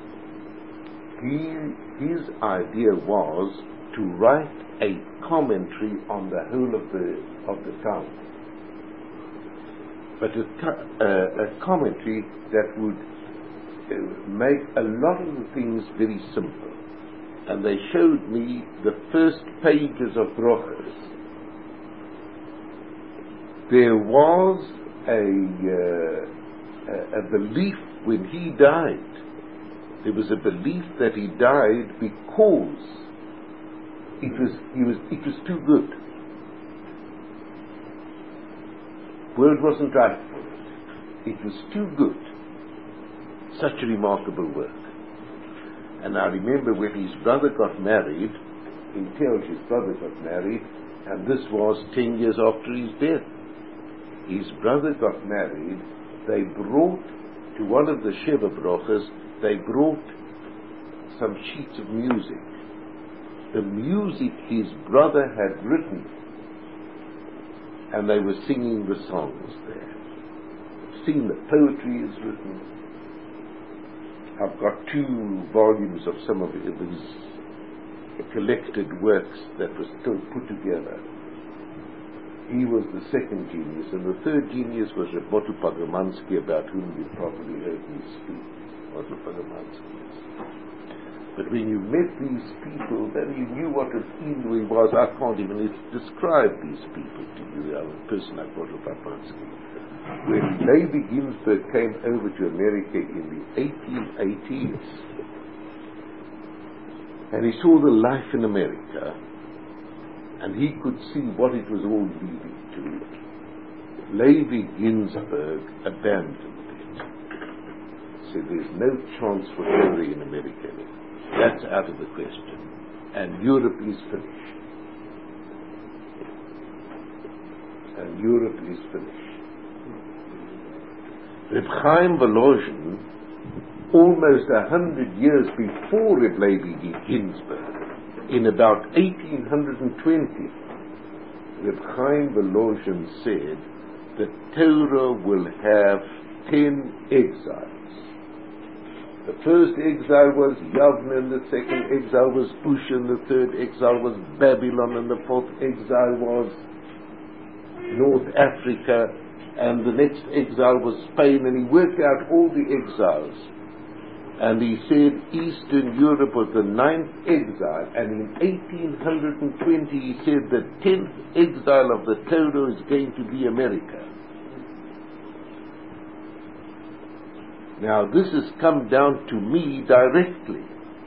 He, his idea was to write a commentary on the whole of the of the town, but a, uh, a commentary that would uh, make a lot of the things very simple. And they showed me the first pages of Brochus. There was a, uh, a, a belief when he died. There was a belief that he died because it was he was it was too good. Word wasn't right for it. It was too good. Such a remarkable work. And I remember when his brother got married, he tells his brother got married, and this was ten years after his death. His brother got married. They brought to one of the Sheva Brochas, they brought some sheets of music. The music his brother had written, and they were singing the songs there. I've seen the poetry is written. I've got two volumes of some of his collected works that were still put together. He was the second genius, and the third genius was Rabbotu Pagamansky, about whom you've probably heard me speak. Rabbotu Pagamansky. But when you met these people, then you knew what an Inui was. I can't even describe these people to you, a person like Rabbotu Pagamansky. When Levi Ginsburg came over to America in the eighteen eighties, and he saw the life in America, and he could see what it was all leading to, Levi Ginsburg abandoned it. Said there's no chance for Torah in America. That's out of the question. And Europe is finished. And Europe is finished. Reb Chaim Volozhin, almost a hundred years before Reb Levi Ginsburg, in about eighteen twenty, Reb Chaim Volozhin said that Torah will have ten exiles. The first exile was Yavne, and the second exile was Usha, and the third exile was Babylon, and the fourth exile was North Africa, and the next exile was Spain, and he worked out all the exiles. And he said Eastern Europe was the ninth exile, and in eighteen twenty he said the tenth exile of the Torah is going to be America. Now this has come down to me directly.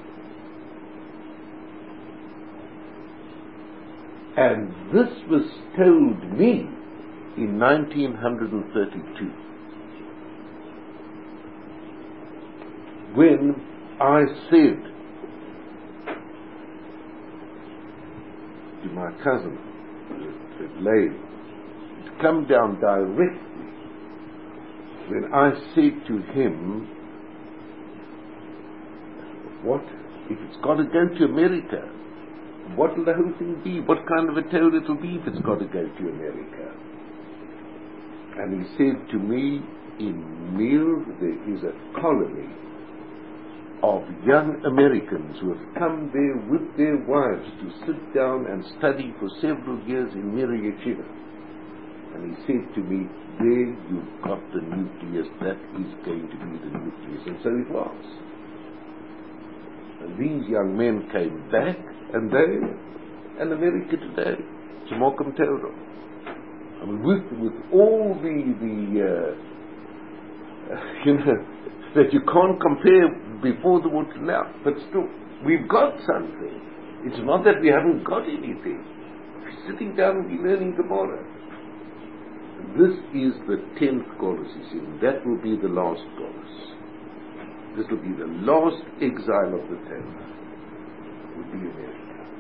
And this was told me in nineteen thirty-two, when I said to my cousin, Lev, it come down directly when I said to him, what, if it's got to go to America, what will the whole thing be? What kind of a Torah it will be if it's got to go to America? And he said to me, in Mill there is a colony of young Americans who have come there with their wives to sit down and study for several years in Mir Yeshiva. And he said to me, there you've got the nucleus, that is going to be the nucleus. And so it was. And these young men came back, and they, and America today, it's Mokum Torah. I mean, with, with all the, the uh, you know, that you can't compare before the war to now, but still, we've got something. It's not that we haven't got anything. We're sitting down and we're learning Gemara. This is the tenth Golus, you see, and that will be the last Golus. This will be the last exile of the Torah. Will be America.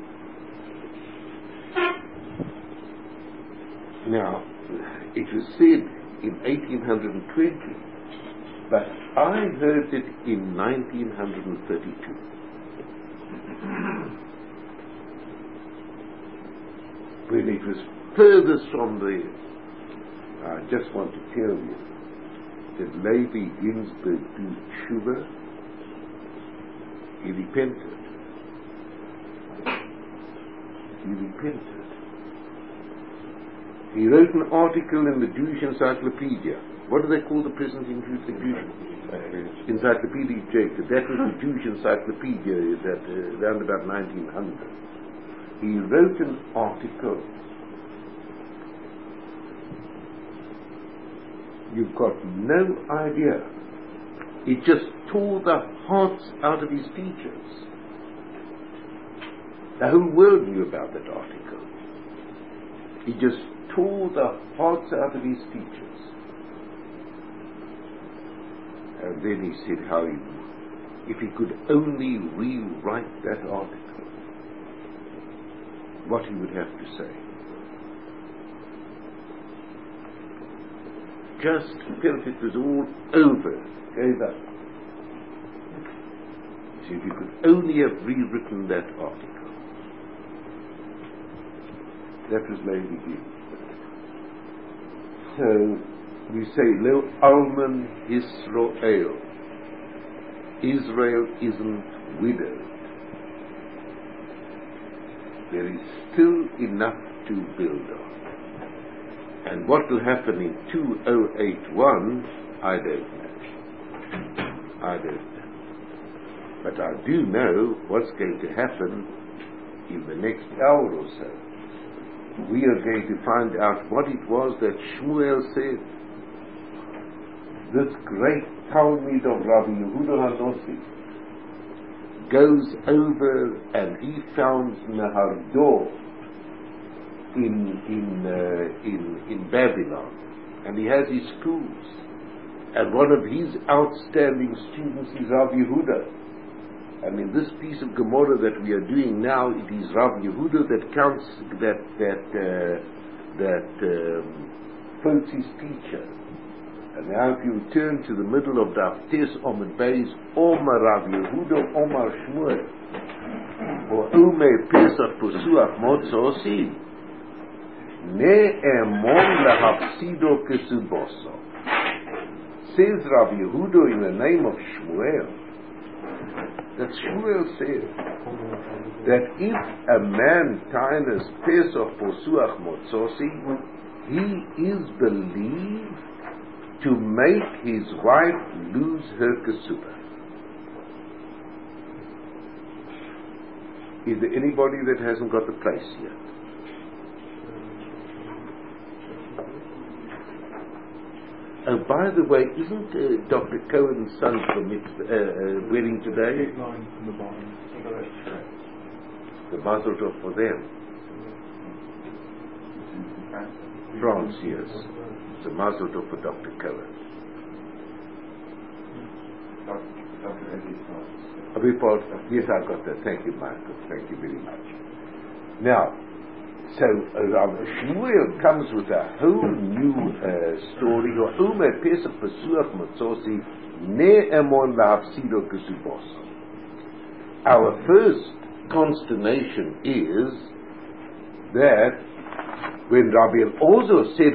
Now, it was said in eighteen twenty, but I heard it in nineteen thirty-two. When it was furthest from there. I just want to tell you that Levi Ginsburg did tshuva. He repented. He repented. He wrote an article in the Jewish Encyclopedia. What do they call the present in Jewish Encyclopedia? Encyclopedia Jacob. That was the Jewish Encyclopedia that uh, around about nineteen hundred. He wrote an article. You've got no idea. It just tore the hearts out of his teachers. The whole world knew about that article. He just tore the hearts out of his teachers. And then he said how he, if he could only rewrite that article, what he would have to say. Just felt it was all over, gave up. So if you could only have rewritten that article. That was Levi Ginsburg. So we say, Lo Alman Israel. Israel isn't widowed. There is still enough to build on. And what will happen in two thousand eighty-one, I don't know. I don't know. But I do know what's going to happen in the next hour or so. We are going to find out what it was that Shmuel said. This great Talmid of Rabbi Yehuda HaNossi goes over and he founds Nehardor in in uh, in in Babylon, and he has his schools, and one of his outstanding students is Rav Yehuda. And in this piece of Gemara that we are doing now, it is Rav Yehuda that counts that that uh, that um, quotes his teacher. And now, if you turn to the middle of Daf Tes Omid Beis, Omar Rav Yehuda, Omar Shmuel, or Ome Pesach Posuach Motzosi. Ne'emon lahafsido kesuboso. Says Rav Yehuda in the name of Shmuel, that Shmuel says that if a man tainas Pesach Posuach Motzosi, he is believed to make his wife lose her kesubah. Is there anybody that hasn't got the place yet? Oh, by the way, isn't uh, Doctor Cohen's son from it, uh, uh, wedding today? The Mazel Tov for them. France, yes. It's a Mazel Tov for Doctor Cohen. A report. Yes, I got that. Thank you, Michael. Thank you very much. Now, so uh, Shmuel comes with a whole new uh, story. Our first consternation is that when Rabbi Elazar said,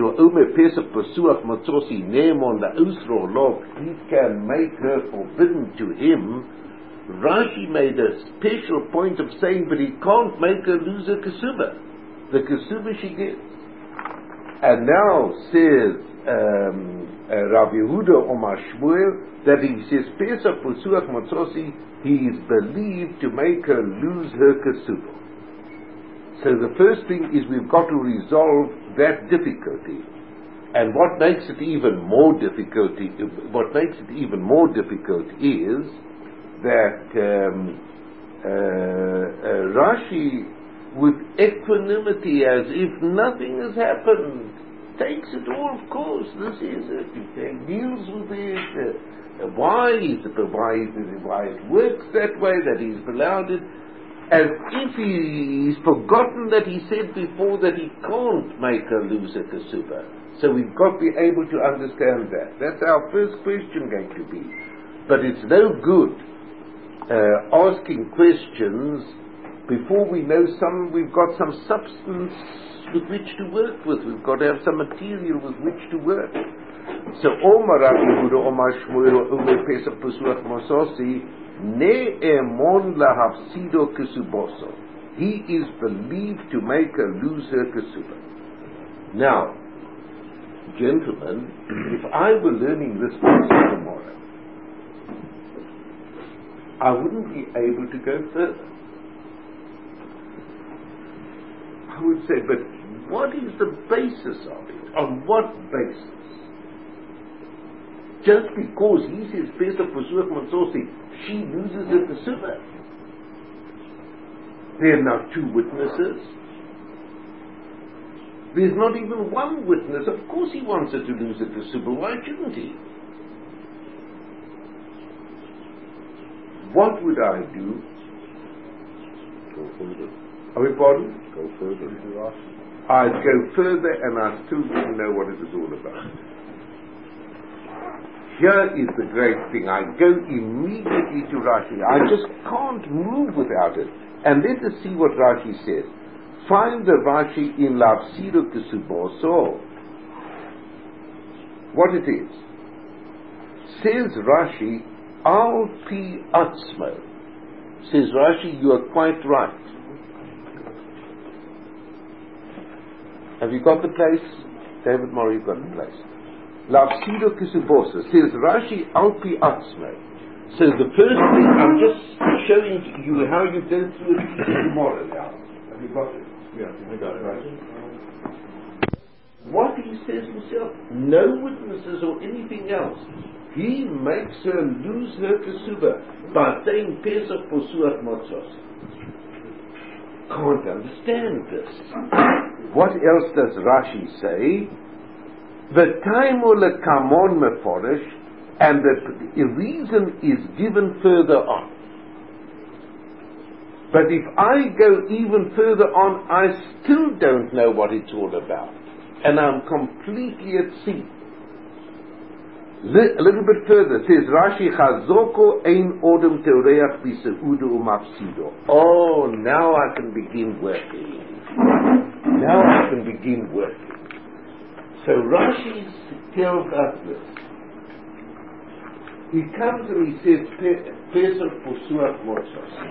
he can make her forbidden to him, Rashi made a special point of saying, but he can't make her lose her kesubah. The kesubah she gets. And now says um, uh, Rabbi Yehuda Omar Shmuel that he says Pesach Posuach Matzosi, he is believed to make her lose her kesubah. So the first thing is we've got to resolve that difficulty. And what makes it even more difficult, what makes it even more difficult is that um, uh, uh, Rashi, with equanimity, as if nothing has happened, takes it all, of course, this is it, he deals with it, uh, Why is it, why is it, why it works that way, that he's allowed it, as if he, he's forgotten that he said before that he can't make a loser kasuba. So we've got to be able to understand that. That's our first question going to be. But it's no good uh, asking questions before we know some, we've got some substance with which to work with. We've got to have some material with which to work. So, Omar Rabbi Yehuda, Omar Shmuel, Ume Pesach Pesuach Mososi, Ne'emon lahafsido kesuboso. He is believed to make a loser kesuba. Now, gentlemen, if I were learning this course tomorrow, I wouldn't be able to go further. I would say, but what is the basis of it? On what basis? Just because he says Pesach Pesuach Matzosi, she loses at the Suba. There are now two witnesses. There's not even one witness. Of course he wants her to lose at the Suba. Why shouldn't he? What would I do? Go further. Are we pardon? Go further. I'd go further and I still wouldn't know what it was all about. Here is the great thing. I go immediately to Rashi. I just can't move without it. And let us see what Rashi says. Find the Rashi in Lavsido Kesuboso. What it is. Says Rashi, Al Pi Atzmo. Says Rashi, you are quite right. Have you got the place? David Murray, you've got the place. Lavsido Kesuboso. Says Rashi, Al Pi Atzmo. So the first thing, I'm just showing you how you go through it tomorrow now. Have you got it? Yeah, I got it. Right. What he says himself, no witnesses or anything else. He makes her lose her kesuba by saying Pesach Pesuach Matzos. Can't understand this. What else does Rashi say? The time or the kamon meforish, and the reason is given further on. But if I go even further on, I still don't know what it's all about. And I'm completely at sea. A little bit further, says Rashi, Chazoko ein odem teoreach biseudo umapsido. Oh, now I can begin working. Now I can begin working. So Rashi tells us this. He comes and he says, Pesach Pesuach Motzos.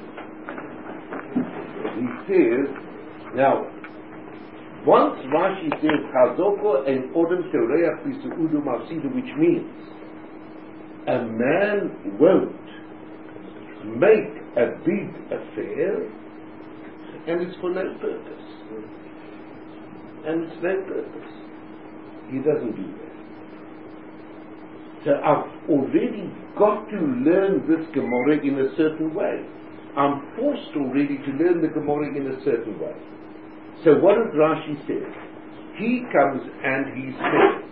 He says, now, once Rashi says, Chazoko and Odem Teoreach Bisu'udu Mafsidu, which means a man won't make a big affair, and it's for no purpose. And it's no purpose. He doesn't do that. So I've already got to learn this Gemara in a certain way. I'm forced already to learn the Gemara in a certain way. So what does Rashi say? He comes and he says,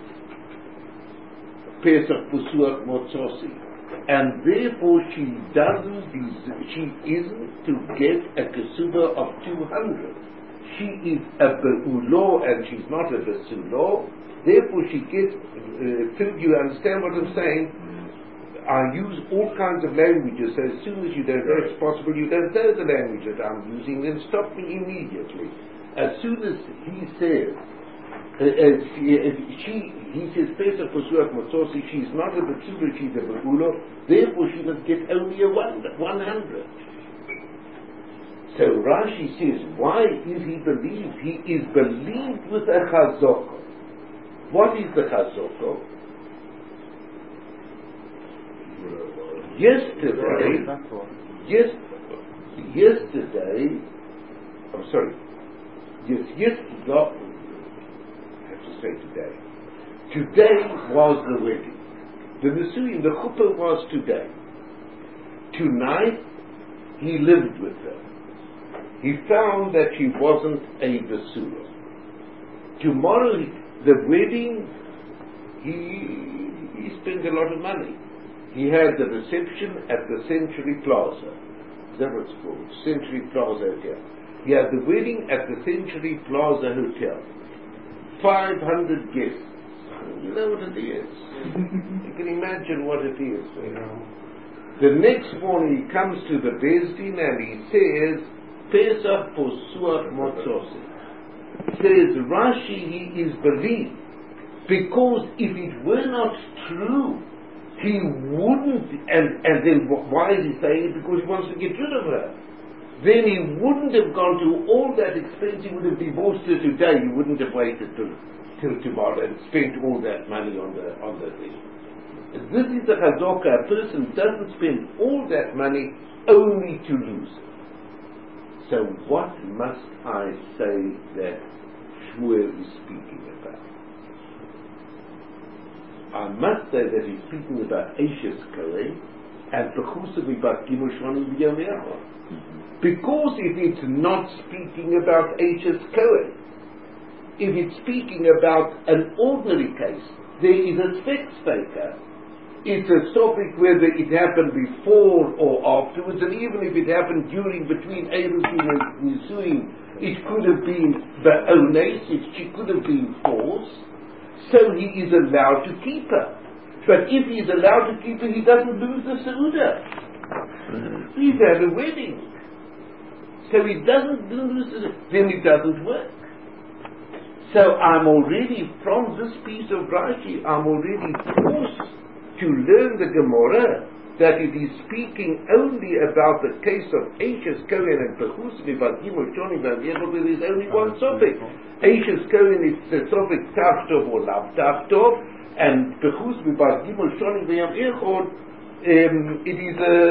Pesach Pesuach Motzosi, and therefore she doesn't, des- she isn't to get a kesuba of two hundred. She is a be'ulo and she's not a besulo. Therefore she gets, uh, till you understand what I'm saying, I use all kinds of languages, so as soon as you don't know it's possible you don't know the language that I'm using, then stop me immediately. As soon as he says, uh, uh, she, uh, she, he says, Pesach Pesuach Matzosi, she's not a Betsula, she's a Be'ulo, therefore she must get only a one, one hundred. So Rashi says, why is he believed? He is believed with a Chazoko. What is the Chazoko? Yesterday, yes, yesterday, I'm sorry, yes, yesterday, I have to say today, today was the wedding. The Nisuin, the Chuppah was today. Tonight, he lived with her. He found that she wasn't a Basura. Tomorrow, the wedding, he, he spent a lot of money. he had the reception at the Century Plaza. That was called Century Plaza Hotel. He had the wedding at the Century Plaza Hotel. five hundred guests. You know what it is. You can imagine what it is. You know. The next morning he comes to the Beis Din and he says, Pesach Posuach Motzosi. Says Rashi, he is believed. Because if it were not true, he wouldn't, and, and then why is he saying it? Because he wants to get rid of her. Then he wouldn't have gone to all that expense, he would have divorced her today, he wouldn't have waited till, till tomorrow and spent all that money on the on the thing. This is the chazaka, a person doesn't spend all that money only to lose it. So what must I say that Shmuel is speaking about? I must say that he's speaking about Eishes Kohen and Pechusa V'Bat Gimel Shvanim B'Yom Echad. Because if it's not speaking about Eishes Kohen, if it's speaking about an ordinary case, there is a sex faker. It's a topic whether it happened before or afterwards, and even if it happened during, between Erusin and Nisuin, it could have been Ba'ones, it could have been forced. So he is allowed to keep her. But if he is allowed to keep her, he doesn't lose the Seudah. He's had a wedding. So he doesn't lose it, then it doesn't work. So I'm already, from this piece of Rashi, I'm already forced to learn the Gemara that it is speaking only about the case of Eishes Kohen and Pechus V'Bat Gimel Shvanim B'Yom Echad, where there's only one topic. Eishes Kohen is the topic Tachtov or Lav Tachtov, and Pechus V'Bat Gimel Shvanim B'Yom Echad, um, it is uh,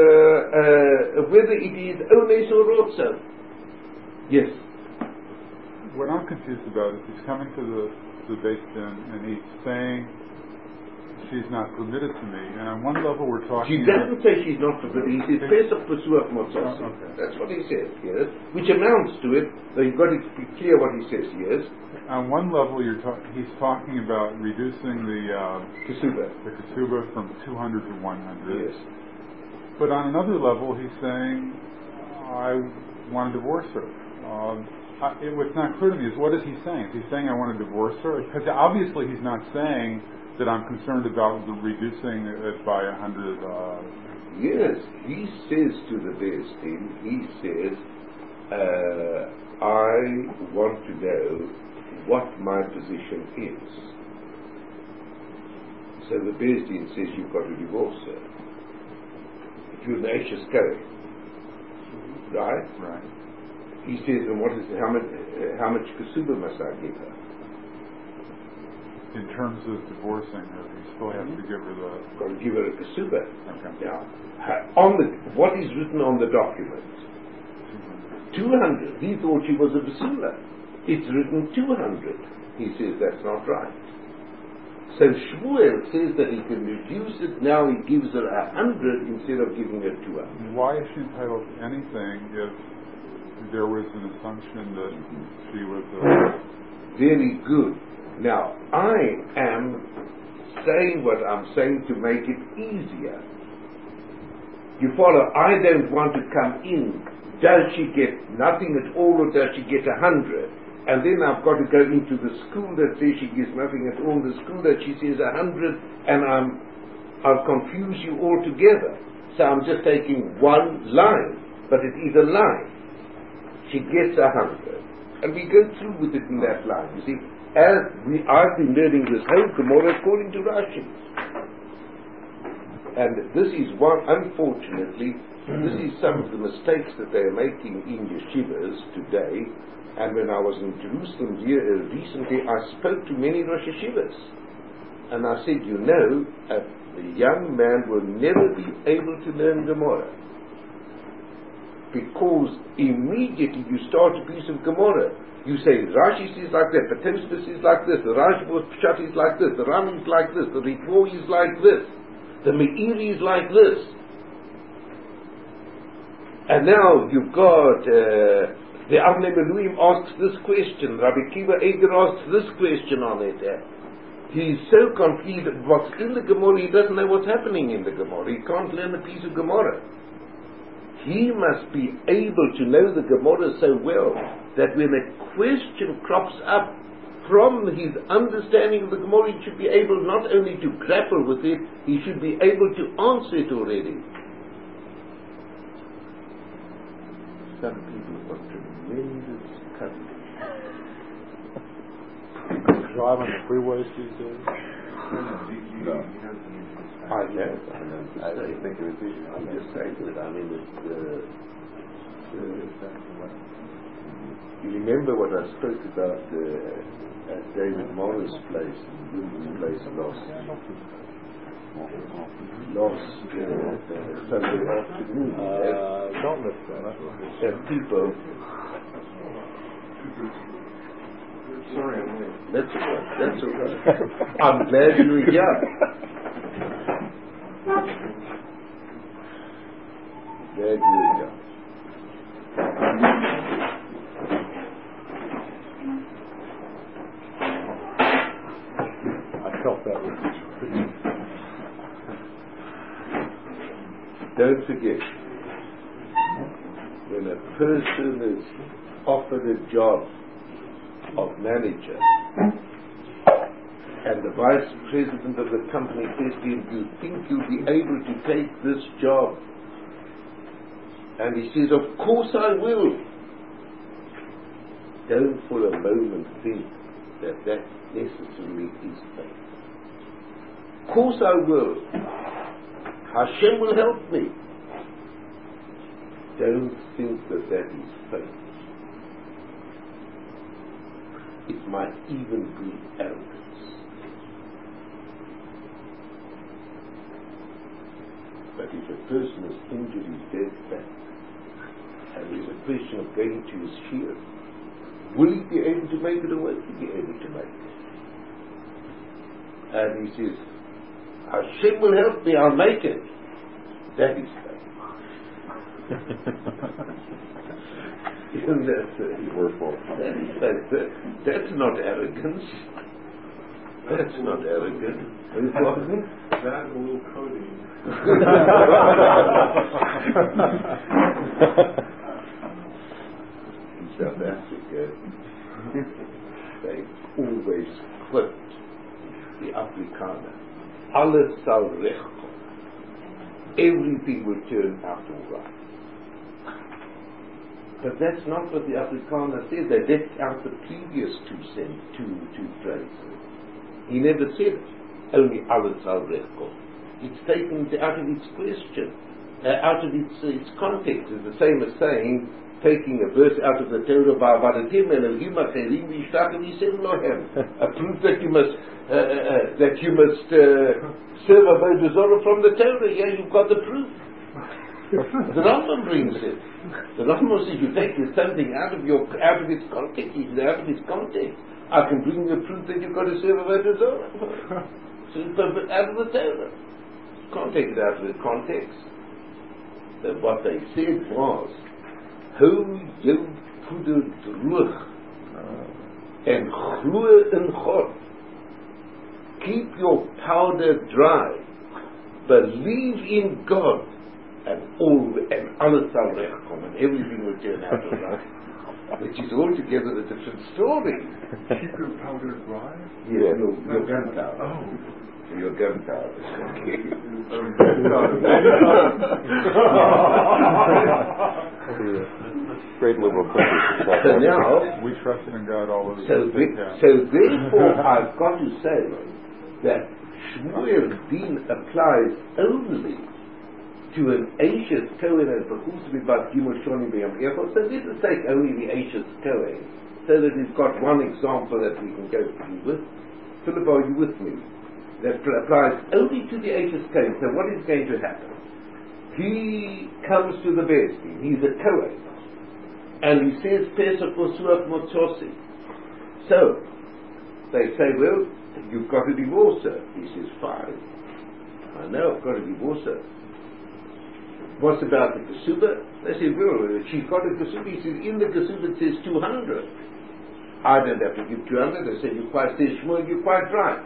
uh, whether it is Ones or Rotzo. Yes. What I'm confused about is he's coming to the the Beis Din and he's saying she's not permitted to me, and on one level we're talking. She doesn't say she's not permitted. He says Pesach Pesuach Motzosi. Oh, okay. That's what he says, yes. Which amounts to it. Though you've got to be clear what he says, yes. On one level, you're talk- he's talking about reducing the uh, Kesuba. the kesuba from two hundred to one hundred. Yes. But on another level, he's saying, I want to divorce her. Um, I, it, what's not clear to me is what is he saying? Is he saying I want to divorce her? Because obviously he's not saying that I'm concerned about the reducing it by a hundred. Uh, yes, he says to the Beis Din, he says, uh, I want to know what my position is. So the Beis Din says you've got to divorce her. If you're an Eishes Kohen, right? right. He says, and what is how much? Uh, how much kesuba must I give her? In terms of divorcing her, you still have to give her the. Got to give her a kesuba. Okay. Now, on the what is written on the document? Two hundred. He thought she was a basula. It's written two hundred. He says that's not right. So Shmuel says that he can reduce it. Now he gives her a hundred instead of giving her two hundred. Why is she entitled to anything if there was an assumption that she was a... Very good. Now, I am saying what I'm saying to make it easier. You follow? I don't want to come in. Does she get nothing at all, or does she get a hundred? And then I've got to go into the school that says she gets nothing at all, the school that she says a hundred, and I'm, I'll confuse you altogether. So I'm just taking one line, but it is a line. She gets a hundred. And we go through with it in that line. You see, as we, I've been learning this whole Gemara according to Rashi. And this is one, unfortunately, this is some of the mistakes that they are making in yeshivas today. And when I was in Jerusalem here, uh, recently, I spoke to many Rosh Yeshivas. And I said, you know, a, a young man will never be able to learn Gemara. Because immediately you start a piece of Gemara, you say Rashi is like that, the Tosfos is like this, the Rashbos Pshat is like this, the Ram is like this, the Ritvo is like this, the Meiri is like this. And now you've got uh, the Avnei Meluim asks this question, Rabbi Kiva Eger asks this question on it. Uh, He's so confused what's in the Gemara, he doesn't know what's happening in the Gemara. He can't learn a piece of Gemara. He must be able to know the Gemara so well that when a question crops up from his understanding of the Gemara, he should be able not only to grapple with it, he should be able to answer it already. Some people have got tremendous courage. Drive on the freeways these days? No. I know. I know. I don't think it was easy. I'm just saying that. I mean, it's, uh, uh, you remember what I spoke about uh, at David Morris' place, William's place last last uh, uh, Sunday afternoon. Uh, don't lift that. And people. Sorry, I'm late. That's all right. That's all right. I'm glad you were here. Glad you were here. I felt that was true. Don't forget, when a person is offered a job of manager and the vice president of the company says to him, "You think you'll be able to take this job?" And he says, "Of course I will." Don't for a moment think that that necessarily is faith. Of course I will. Hashem will help me. Don't think that that is faith. It might even be arrogance. But if a person is injured his dead back, and there's a question of going to his shear, will he be able to make it, or won't he be able to make it? And he says, Hashem will help me, I'll make it. That is faith. Isn't that uh, that is faith? That, that's not arrogance. That's not arrogant. That a little coding. In South Africa, they always quote the Afrikaner. Alles sal recht kom. Everything will turn out all right. But that's not what the Afrikaner says. They left out the previous two cent, two two phrases. He never said only alles sal recht kom. It's taken out of its question, uh, out of its uh, its context. It's the same as saying, taking a verse out of the Torah, a proof that you must uh, uh, that you must uh, serve Avodah Zarah from the Torah. Yeah, you've got the proof. The Rambam brings it. The Rambam says you take something out of your out of its context. It's out of its context. I can bring you a proof that you've got to serve Avodah Zarah. So it's out of the Torah. Can't take it out of the context. That what they said was, Ho Yom Puder Druch and Chruah in Chod. Keep your powder dry. Believe in God, and all and alles shall recht come, and everything will turn out alright. Which is altogether a different story. Keep your powder dry? Yeah, no, your gunpowder. Oh. Your gunpowder. Great liberal Christians. So now, we trusted in God all over. so, the, so therefore, I've got to say that Shmuel Din applies only to an Ashes Kohen and Bechus Bibat Gimel Shoni B'Yom Echad. So let us take only the Ashes Kohen, so that we've got one example that we can go through with. Philip, are you with me? That applies only to the Ashes Kohen. So what is going to happen? He comes to the Beis Din. He's a Kohen, and he says Pesach Osuach Motzosi. So they say, well, you've got to divorce her. He says, fine. I know, I've got to divorce her. What's about the Kesubah? They say, well, she's got a Kesubah. He says, in the Kesubah it says two hundred. I don't have to give two hundred. They say, you're quite, says Shmuel, you're quite right.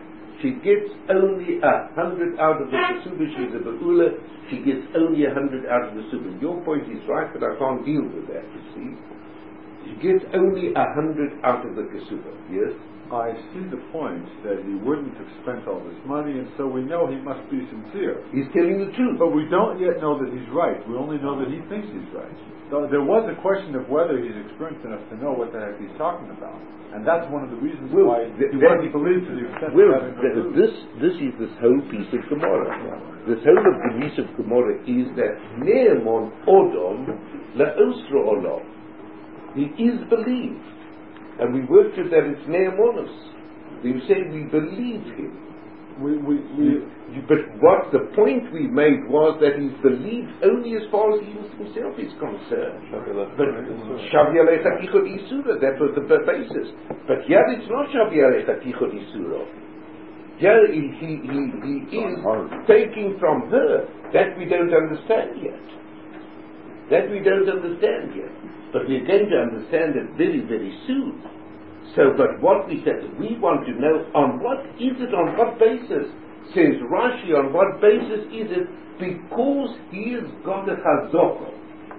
she gets only a hundred out of the Kesubah. She's a Be'ula. She gets only a hundred out of the Kesubah. Your point is right, but I can't deal with that, you see. She gets only a hundred out of the Kesubah, yes? I see the point that he wouldn't have spent all this money, and so we know he must be sincere. He's telling the truth. But we don't yet know that he's right. We only know that he thinks he's right. So there was a question of whether he's experienced enough to know what the heck he's talking about. And that's one of the reasons well, why th- he wasn't believed to the extent well, of having th- this, this is this whole piece of Gemara. This whole of the piece of Gemara is that Ne'emon Odom La'osra Olam. He is believed. And we worked with that it's Ne'emonus. We say we believe him. We, we, we, but what the point we made was that he's believed only as far as he himself is concerned. But Shavyalecha Kichot Isura, that was the basis. But here it's not Shavyalecha Kichot Isura. Here he, he, he, he is taking from her that we don't understand yet. That we don't understand yet. But we're going to understand it very, very soon. So, but what we said, we want to know on what is it, on what basis? Says Rashi, on what basis is it? Because he has got a chazokah.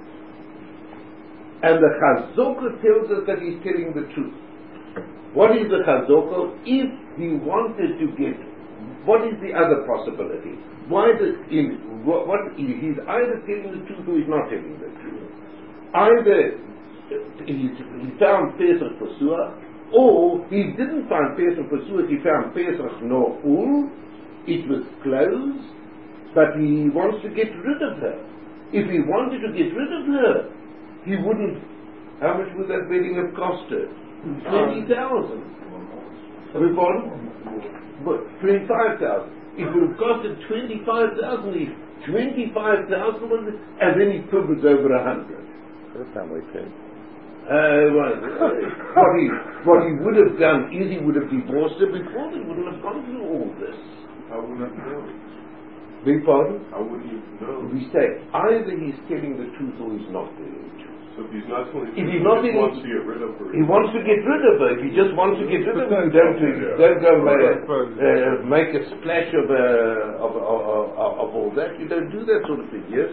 And the chazokah tells us that he's telling the truth. What is the chazokah? If he wanted to get, what is the other possibility? Why does, in, what, what, he's either telling the truth or he's not telling the truth. Either he, he found Pesach Pesach, or he didn't find Pesach Pesach, he found Pesach no ul, it was closed, but he wants to get rid of her. If he wanted to get rid of her, he wouldn't, how much would that wedding have costed? twenty thousand. We've got twenty-five thousand. It would have costed twenty-five thousand, twenty-five thousand, and then he quibbles over a hundred. For a family pay. Uh, well, uh, what he what he would have done is he would have divorced her before. He wouldn't have gone through all this. I wouldn't know. Beg pardon? I wouldn't know. We say either he's telling the truth or he's not telling the truth. So if he's not telling the If truth, he's not he telling, wants to get rid of her. He wants to get rid of her. If he just wants to get rid of her, don't Yeah. don't go uh, But- uh, make a splash of, uh, of, of, of of all that. You don't do that sort of thing. Yes.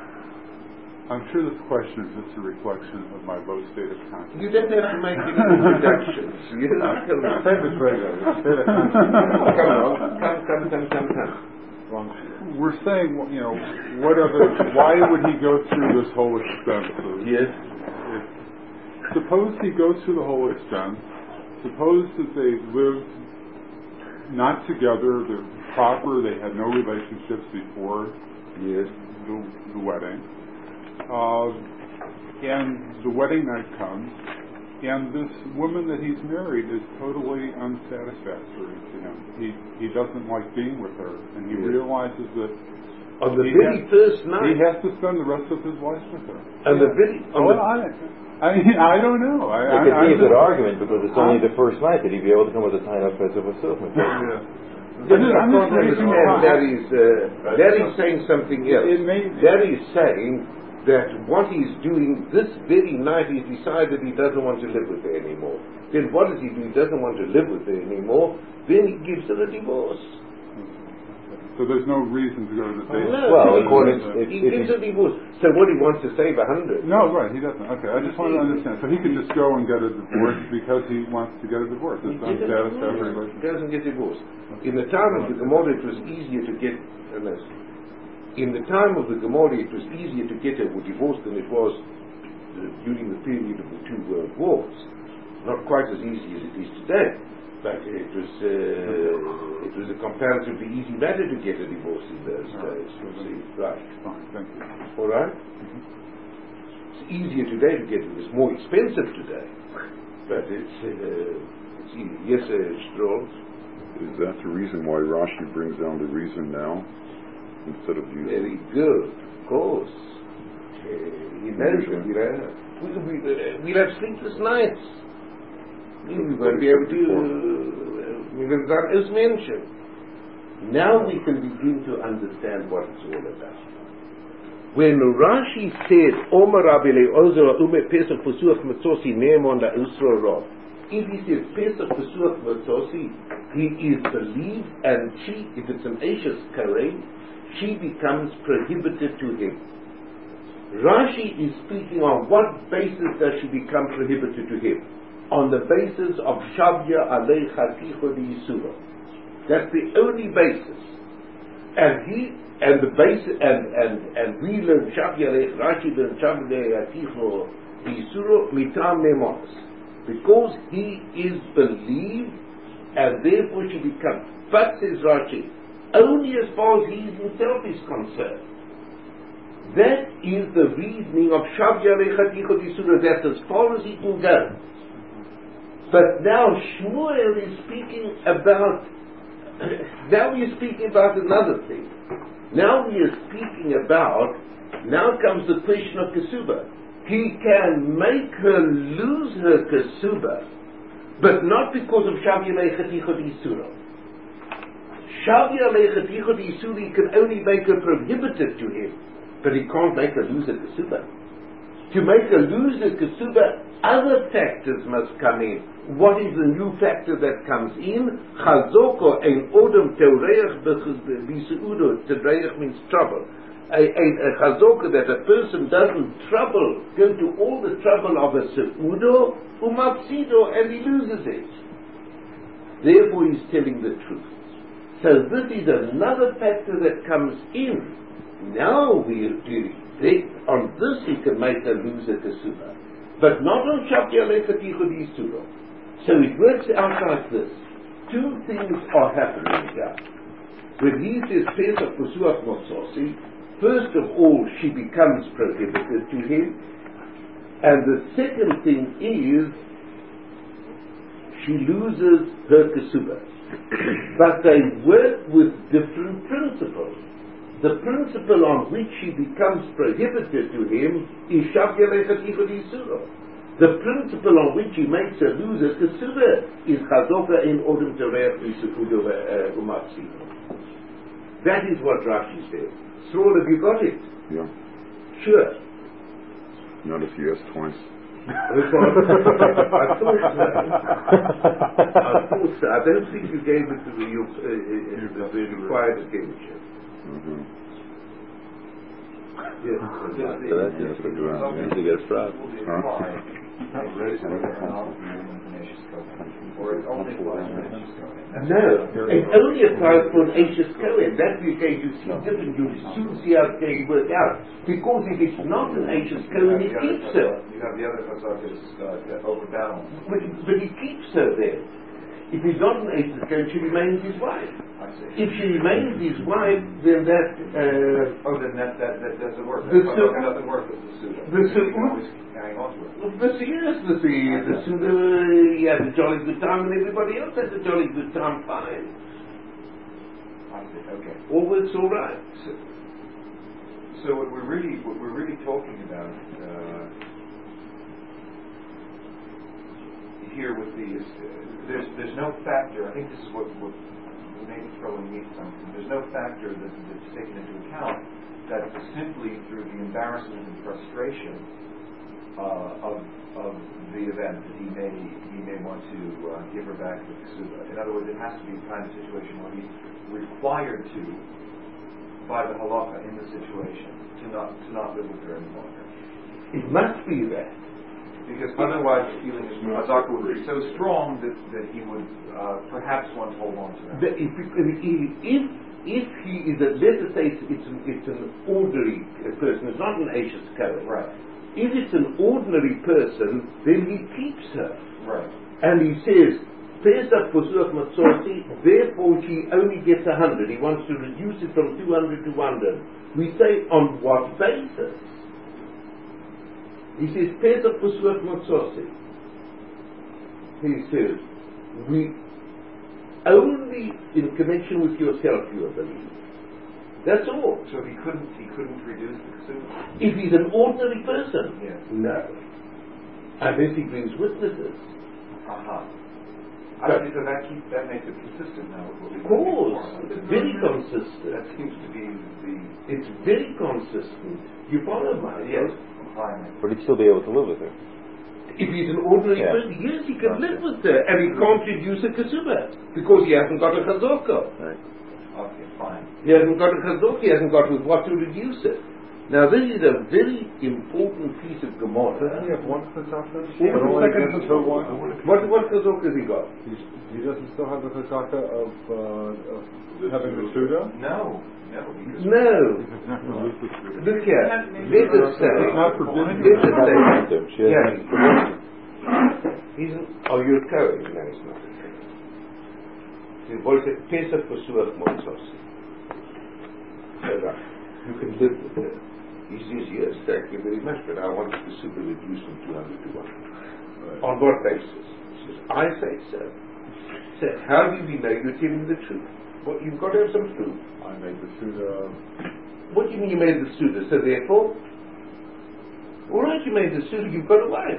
I'm sure this question is just a reflection of my low state of consciousness. You don't have to make any introductions. You know, come on. Save it regularly. Save it. Come on. Come, come, come, come, come. Wrong. We're saying, you know, what other, why would he go through this whole expense? Of, Yes. if, suppose he goes through the whole expense. Suppose that they lived not together, they're proper, they had no relationships before Yes. the, the wedding. Uh, and the wedding night comes, and this woman that he's married is totally unsatisfactory to him. He he doesn't like being with her, and he Yes. realizes that On the he very has, first he night. has to spend the rest of his life with her. On the very. On Well, the, I, I mean, I don't know. I, It I, could I'm be a good just- argument because it's only the first night that he'd be able to come with a time of Pesach Pesach. Yeah. Yes, I'm I just can't raising understand. the- That is, uh, that is saying something else. It may- That is saying that what he's doing this very night, he's decided he doesn't want to live with her anymore. Then what does he do? He doesn't want to live with her anymore. Then he gives her a divorce. So there's no reason to go to the date. No, Well, he, according gives- to- if- he if gives he- a divorce. So what he wants to save a hundred. No, right, he doesn't. Okay, I just want to understand. So he could just go and get a divorce because he wants to get a divorce. He It's gets a unsatisfactory divorce. He relationship. doesn't get divorced. In the time of the Gemara, it was easier to get. Unless, in the time of the Gemara, it was easier to get a divorce than it was uh, during the period of the two world wars. Not quite as easy as it is today, but it was uh, it was a comparatively easy matter to get a divorce in those days. You see, right? Fine, thank you. All right. It's easier today to get it. It's more expensive today, but it's uh, it's easy. Yes, uh, Strauss. Is that the reason why Rashi brings down the reason now instead of using? Very good, of course. Uh, he knows that we'll have, we'll, we, uh, we'll have sleepless nights. We won't be able to, uh, we've done as mentioned. Now we can begin to understand what it's all about. When Rashi said, Omer Rabbi Ozra Ume Pesach Pesuach Matzosi Neemon La Usra Rav, if he says Pesach Pesuach Matzosi, he is believed, and she, if it's an Ashes Kohen, she becomes prohibited to him. Rashi is speaking on what basis does she become prohibited to him? On the basis of Shavya Alei Chaticho Yisura. That's the only basis. And he, and the basis, and, and, and we learn Shavya Alei, Rashi learn Shavya Alei Chaticho Yisura mitam nemonos. Because he is believed, and therefore she becomes. But, says Rashi, only as far as he himself is concerned. That is the reasoning of Shavya Alei Chaticho Yisura. That's as far as he can go. But now Shmuel is speaking about, now we are speaking about another thing. Now we are speaking about, now comes the question of Kesuba. He can make her lose her Kesuba, but not because of Shavya Alei Chaticho Yisura. Shavya Alei Chaticho Yisura, he can only make her prohibited to him, but he can't make her lose her Kesuba. To make her lose her Kesuba, other factors must come in. What is the new factor that comes in? Chazoko ein odom teoreach b'seudo. Teoreach means trouble. A, a, a chazoko that a person doesn't trouble, go to all the trouble of a seudo, umapsido, and he loses it. Therefore he's telling the truth. So this is another factor that comes in. Now we are dealing. On this he can make a lose a kesuba. But not on Shavya Alei Chaticho Yisura. So it works out like this. Two things are happening here. When he says Pesach Pesuach Motzosi, first of all she becomes prohibited to him, and the second thing is she loses her kesuba. But they work with different principles. The principle on which she becomes prohibited to him is Shavya Alei Chaticho Yisura. The principle on which he makes her lose her kesuba is Chazoka in Odom Tereach B'Seudo U'Mapsido. That is what Rashi says. Sroll, have you got it? Yeah. Sure. Not if you ask twice. I thought so. I thought so. I don't think you gave it to the, you, uh, uh, the required attention. Mm-hmm. Yes. That's it. You need to get a frog. Or it only applies to Ashes Kohen? No, it only applies for an Ashes Kohen. That's the case you see different. You soon see how it's going to work out. Because if it's not an Ashes Kohen, he keeps her. You have the other Chazak is uh, overbalanced. But, but he keeps her there. If he's not an Ashes Kohen, she remains his wife. I see. If she remains his wife, then that... Uh, oh, then that, that, that doesn't work. The That's su- why nothing works with the suit. The suit- You can always hang on to it. the yes, the the, the, the, he had a jolly good time, and everybody else has a jolly good time. Fine, I see. Okay. all works all right. So, so what we're really what we're really talking about uh, here with these, uh, there's there's no factor. I think this is what what maybe throwing me something. There's no factor that, that's taken into account that simply through the embarrassment and frustration uh, of of the event that he may he may want to uh, give her back the kesuba. In other words, it has to be the kind of situation where he's required to, by the halacha in the situation, to not to not live with her any longer. It must be that. Because otherwise the feeling is Hazaka would be so strong that, that he would uh, perhaps want to hold on to her. If, if, if he is a, let us say it's, it's, an, it's an ordinary person, it's not an Ashes Kohen. Right. If it's an ordinary person, then he keeps her. Right. And he says, Pesach Pesuach Matzoti, therefore she only gets a hundred. He wants to reduce it from two hundred to one hundred. We say, on what basis? He says, Pesach Pesuach Matzoti. He says, we only in connection with yourself you are believed. That's all. So he couldn't he couldn't reduce the kesuba? If he's an ordinary person, Yes. no. Unless he brings witnesses. Uh-huh. I think that that, keep, that makes it consistent now with what we Of course, before. it's very consistent. That seems to be the It's very consistent. You follow my yes. yes. Fine. But he'd still be able to live with her. If he's an ordinary Yeah. person, yes, he can Okay. live with that, and he can't reduce a kesubah because he hasn't got a chazaka. Right. Okay, fine. He hasn't got a chazaka. He hasn't got with what to reduce it. Now, this is a very important piece of Gemara. Doesn't he have one chazaka? Yeah, But only second against chazaka. the one? What what chazaka has he got? He's, he doesn't still have the chazaka of, uh, of having the Suda? No, no, because No. He's not going to lose the Suda. Look here. Let us say. It's not forbidden. Let us say. She has Yeah. permission. He's an, oh, you're a Kohen. No, he's not a Kohen. He wollte Pesach Pesuach Motzos. So that you can live with it. He says, yes, thank you very much, but I want the super reduced from two hundred to one hundred. Right. On what basis? He says, I say so. So how do we know you're telling the truth? Well, you've got to have some proof. I made the Suda. What do you mean you made the Suda? So therefore, all right, you made the Suda, you've got a wife.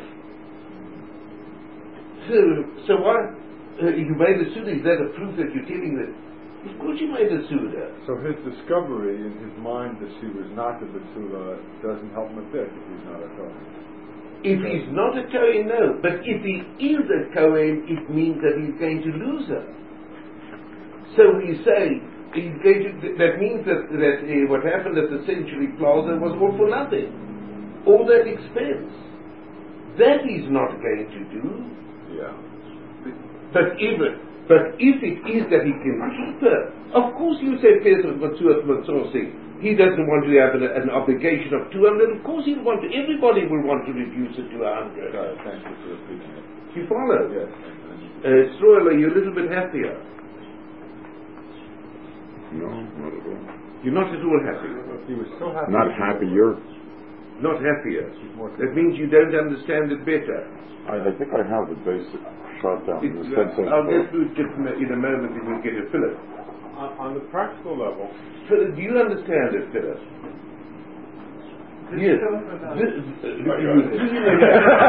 So, so why? Uh, you made the Suda, is that a proof that you're telling that? Of course you made the Suda. So his discovery in his mind that she was not the Basuda doesn't help him a bit if he's not a Kohen. If he's not a Kohen, no. But if he is a Kohen, it means that he's going to lose her. So we say, he's going to, that means that, that uh, what happened at the Century Plaza was all for nothing. All that expense. That he's not going to do. Yeah. But even, but if it is that he can keep her, of course you say Pesach Matzuach Matzosi, he doesn't want to have an, an obligation of two hundred, of course he'll want to, everybody will want to reduce it to one hundred. Got it. Thank you for repeating it. You follow? Yes. Uh, Stroil, are you a little bit happier? No, not at all. You're not at all happy. He was so happy. Not happier. Not happier. He's more That means you don't understand it better. I, I think I have the basic shot down. It, The sense uh, I'll of, go through it just in a, in a moment and we'll get it. Philip. On, on the practical level, Philip, do you understand it, Philip? Yes. This, uh, you got you it. see that-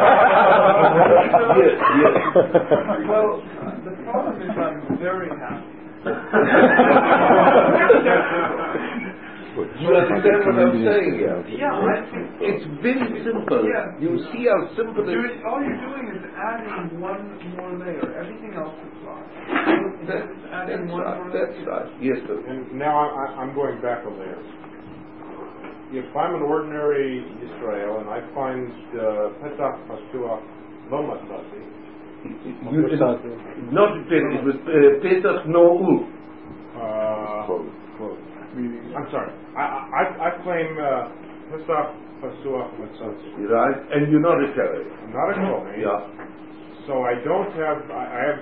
yes, yes. Well, the problem is I'm very happy. You understand what I'm saying here? Yeah, I think It's very simple. Yeah. You see how simple it you're, is. all you're doing is adding one more layer. Everything else applies. That, It's that's adding one right. more That's layer. right. Yes, sir. And now I, I'm going back a layer. If I'm an ordinary Israel and I find uh, Pesach Pasuach Lo Matzati, You, it, not Pesach, it was uh, Pesach no U. uh, I'm sorry, I, I, I claim uh, Pesach Pasuach Matzati. Right? And you're not a Kohen. I'm not a Kohen, Yeah. so I don't have, I, I have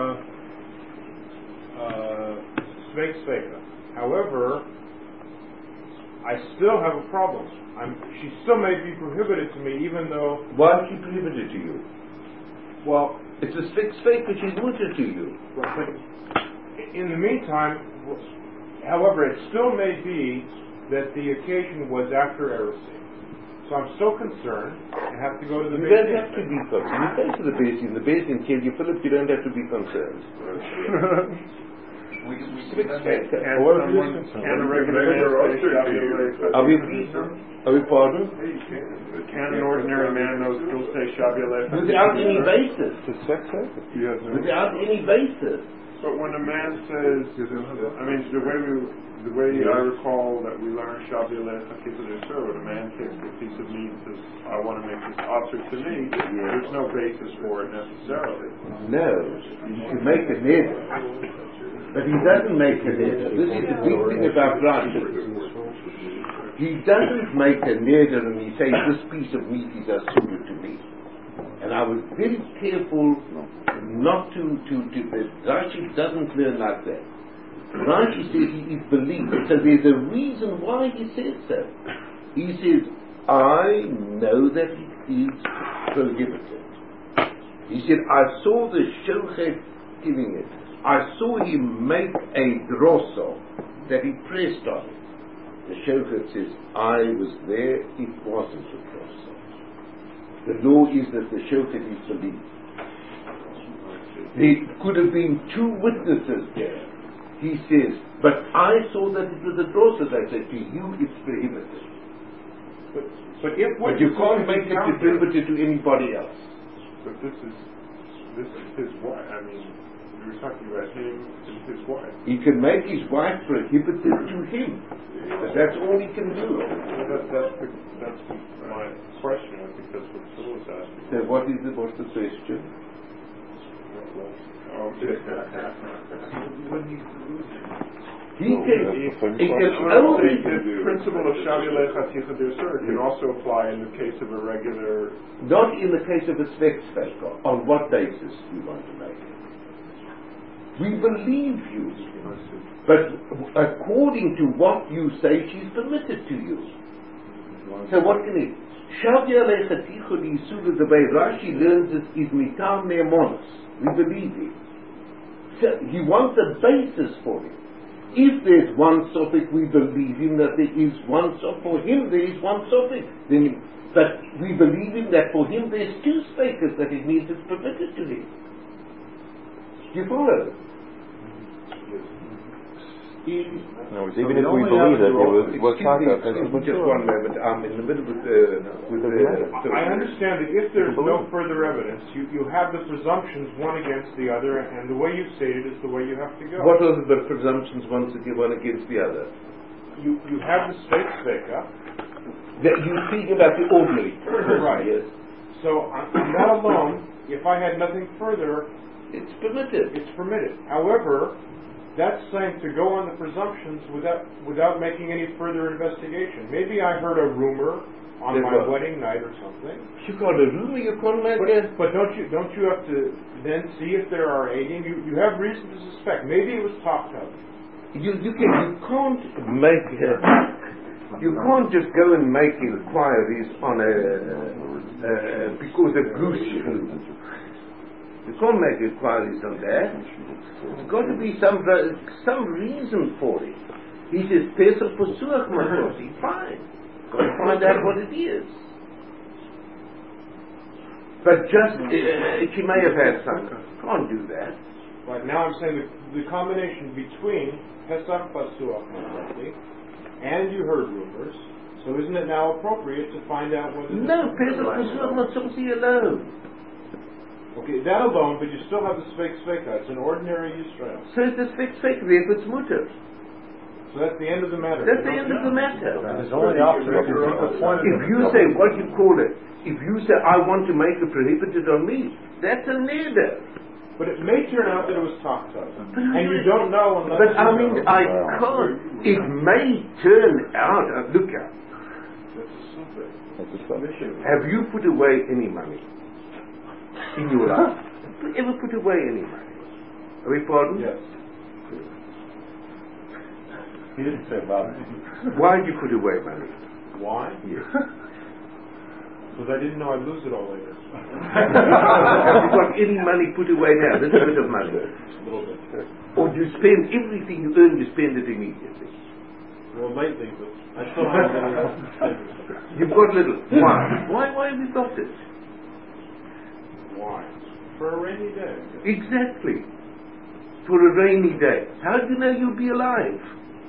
uh, uh, Sveik Sveika. However, I still have a problem. I'm, she still may be prohibited to me, even though, Why is she prohibited to you? well, It's a strict fake which is mutter to you. but in the meantime, however, it still may be that the occasion was after Erusin. So I'm still concerned and have to go to the You Beit don't Din. have to be concerned. You go to the basin. The basin tell you, Philip, you don't have to be concerned. we, we Strict fake. and what if he is concerned? Can a What if he regular makes- man say Shabbat Are we, are we pardon? Can an ordinary man though still say Shabbat Without any basis. It's sex ethics. He has no- Without any basis. But when a man says, I mean, the way we, the way I recall that we learn Shabbat Hakipah when a man takes a piece of meat and says, I want to make this offer to me, there's no basis for it necessarily. No. You can make a nid. But he doesn't make a nid. This is the big thing about Rashi. He doesn't make a neder and he says this piece of meat is asur to me. And I was very careful not to, to, to uh, Rashi doesn't learn like that. Rashi says he is believed. So there's a reason why he says so. He says, I know that it is prohibited. He said, I saw the shochet giving it. I saw him make a drosso that he pressed on it. The shochet says, I was there, it wasn't a drosso. The law is that the shochet is believed. There could have been two witnesses there. He says, but I saw that it was a drosso. I said, to you it's prohibited. But, but if But you witnesses can't can be make it counted- prohibited to anybody else. But this is this is his wife. I mean, we were talking about him and his wife. He can make his wife prohibited to him. But that's all he can do. Well, that, that's the, that's my question. I think that's what Phil was asking. So what is the, what's the question? Oh, He can, he can Well, only the, the principle of Shavia Lecha Ticha D'Sur can also apply in the case of a regular. not in the case of a Svek. On what basis do you want to make it? We believe you. But according to what you say, she's permitted to you. So what can it? Shavia Lecha Ticha D'Sur, the way Rashi learns it, is mitam ne'emonos. We believe him. So he wants a basis for it. If there's one suffix, we believe him that there is one suffix. For him, there is one suffix. Then, but we believe him that for him, there's two spaces, that it means it's permitted to him. Do you follow? No, even if we believe that it was was Excuse me, Taka, excuse me just one moment. I'm in the middle with the... With the uh, I understand that if there's no further evidence, you, you have the presumptions one against the other, and the way you state it is the way you have to go. What are the presumptions one against one against the other? You you have the state sveka. That you speak about the ordinary. Right. Yes. So on, on that alone, if I had nothing further, It's permitted. it's permitted. However, that's saying to go on the presumptions without without making any further investigation. Maybe I heard a rumor on That my what? wedding night or something. You got a rumor, you can't make But, but don't you don't you have to then see if there are aiding? You you have reason to suspect. Maybe it was talked of. You you can you can't make uh, you can't just go and make inquiries on a uh, because a goose flew. You can't make inquiries on that. There's got to be some some reason for it. He says Pesach Pasuach Matosi. Fine, got to find out what it is. But just uh, she may have had some. Can't do that. Right now, I'm saying the, the combination between Pesach Pasuach Matosi and you heard rumors. So isn't it now appropriate to find out whether No, Pesach Pasuach Matosi alone. Okay, that alone, but you still have the Sveik Sveika. It's an ordinary Yisrael. So it's a fixed fake if it's mutter. So that's the end of the matter. That's the end of the matter. There's only the option of If you say, what you call it, if you say, I want to make it prohibited on me, that's a neder. But it may turn out that it was talked of. And you don't know unless But you I mean, know. I can't. It may turn out, uh, look at, have you put away any money in your life? Have you ever put away any money? Are we pardon? Yes. He didn't say about it. Why did you put away money? Why? Yes. Because I didn't know I'd lose it all later. Have you got any money put away now? A little bit of money. A little bit. Or do you spend everything you earn, you spend it immediately? Well, lately, but I still have a little. You've got little. Why? Why, why have you got it? Why? For a rainy day. Exactly. For a rainy day. How do you know you'll be alive?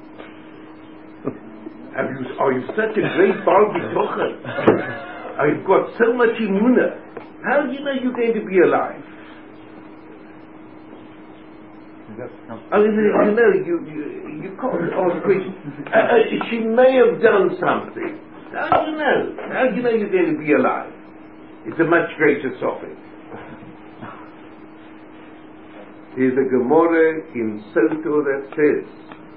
Have you, are you such a great Baal B'tochen? I've got so much immunity. How do you know you're going to be alive? I mean, you know, you, you, you can't ask questions. Uh, uh, she may have done something. How do you know? How do you know you're going to be alive? It's a much greater topic. There's a Gemara in Soto that says,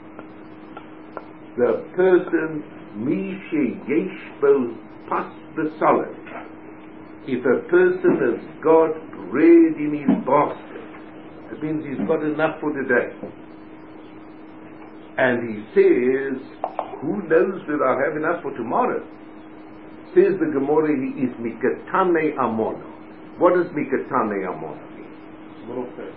the person, Mishe Yeshbo Pas B'Salad, if a person has got bread in his basket, it means he's got enough for the day. And he says, who knows whether I'll have enough for tomorrow? Says the Gemara, he is Mikatane Amono. What does Mikatane Amono mean? Little faith.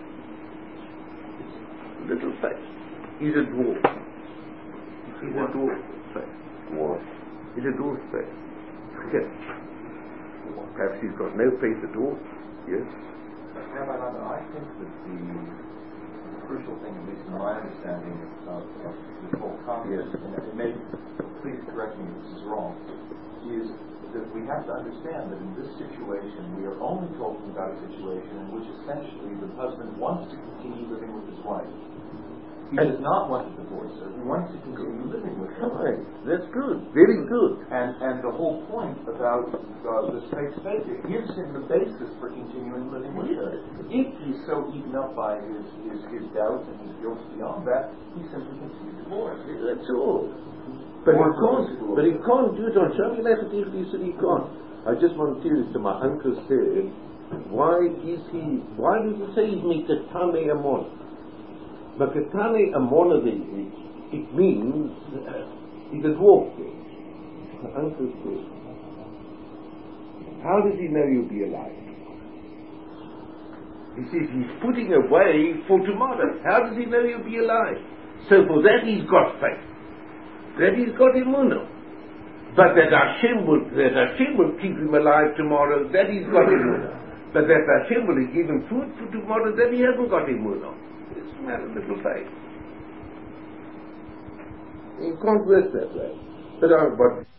Little faith. He's a dwarf. He's a dwarf faith. Dwarf. He's a dwarf faith. Okay. Perhaps he's got no faith at all. Yes. Rabbi, I think that the crucial thing, at least in my understanding of, of this whole concept, Yes. and it may, please correct me if this is wrong, is that we have to understand that in this situation, we are only talking about a situation in which essentially the husband wants to continue living with his wife. He does not want to divorce her. He wants to continue living with her. Fine. That's good. Very good. And and the whole point about uh, the straight space, it gives him the basis for continuing living with her. If he's so eaten up by his, his, his doubts and his guilt beyond that, he simply can seek divorce. That's all. But he can't. But he can't do it on Shabbat. He said he can't. I just want to tell you, to my uncle said, why is he? Why did he say he's Mikatane Amon? Mikatane Amon, it means uh, he could walk there. My uncle said, how does he know you'll be alive? He says he's putting away for tomorrow. How does he know you'll be alive? So for that he's got faith. That he's got emunah. But that Hashem will, that Hashem will keep him alive tomorrow, that he's got emunah. But that Hashem will give him food for tomorrow, that he hasn't got emunah. It's a matter of little faith. You can't work that way. But, uh, but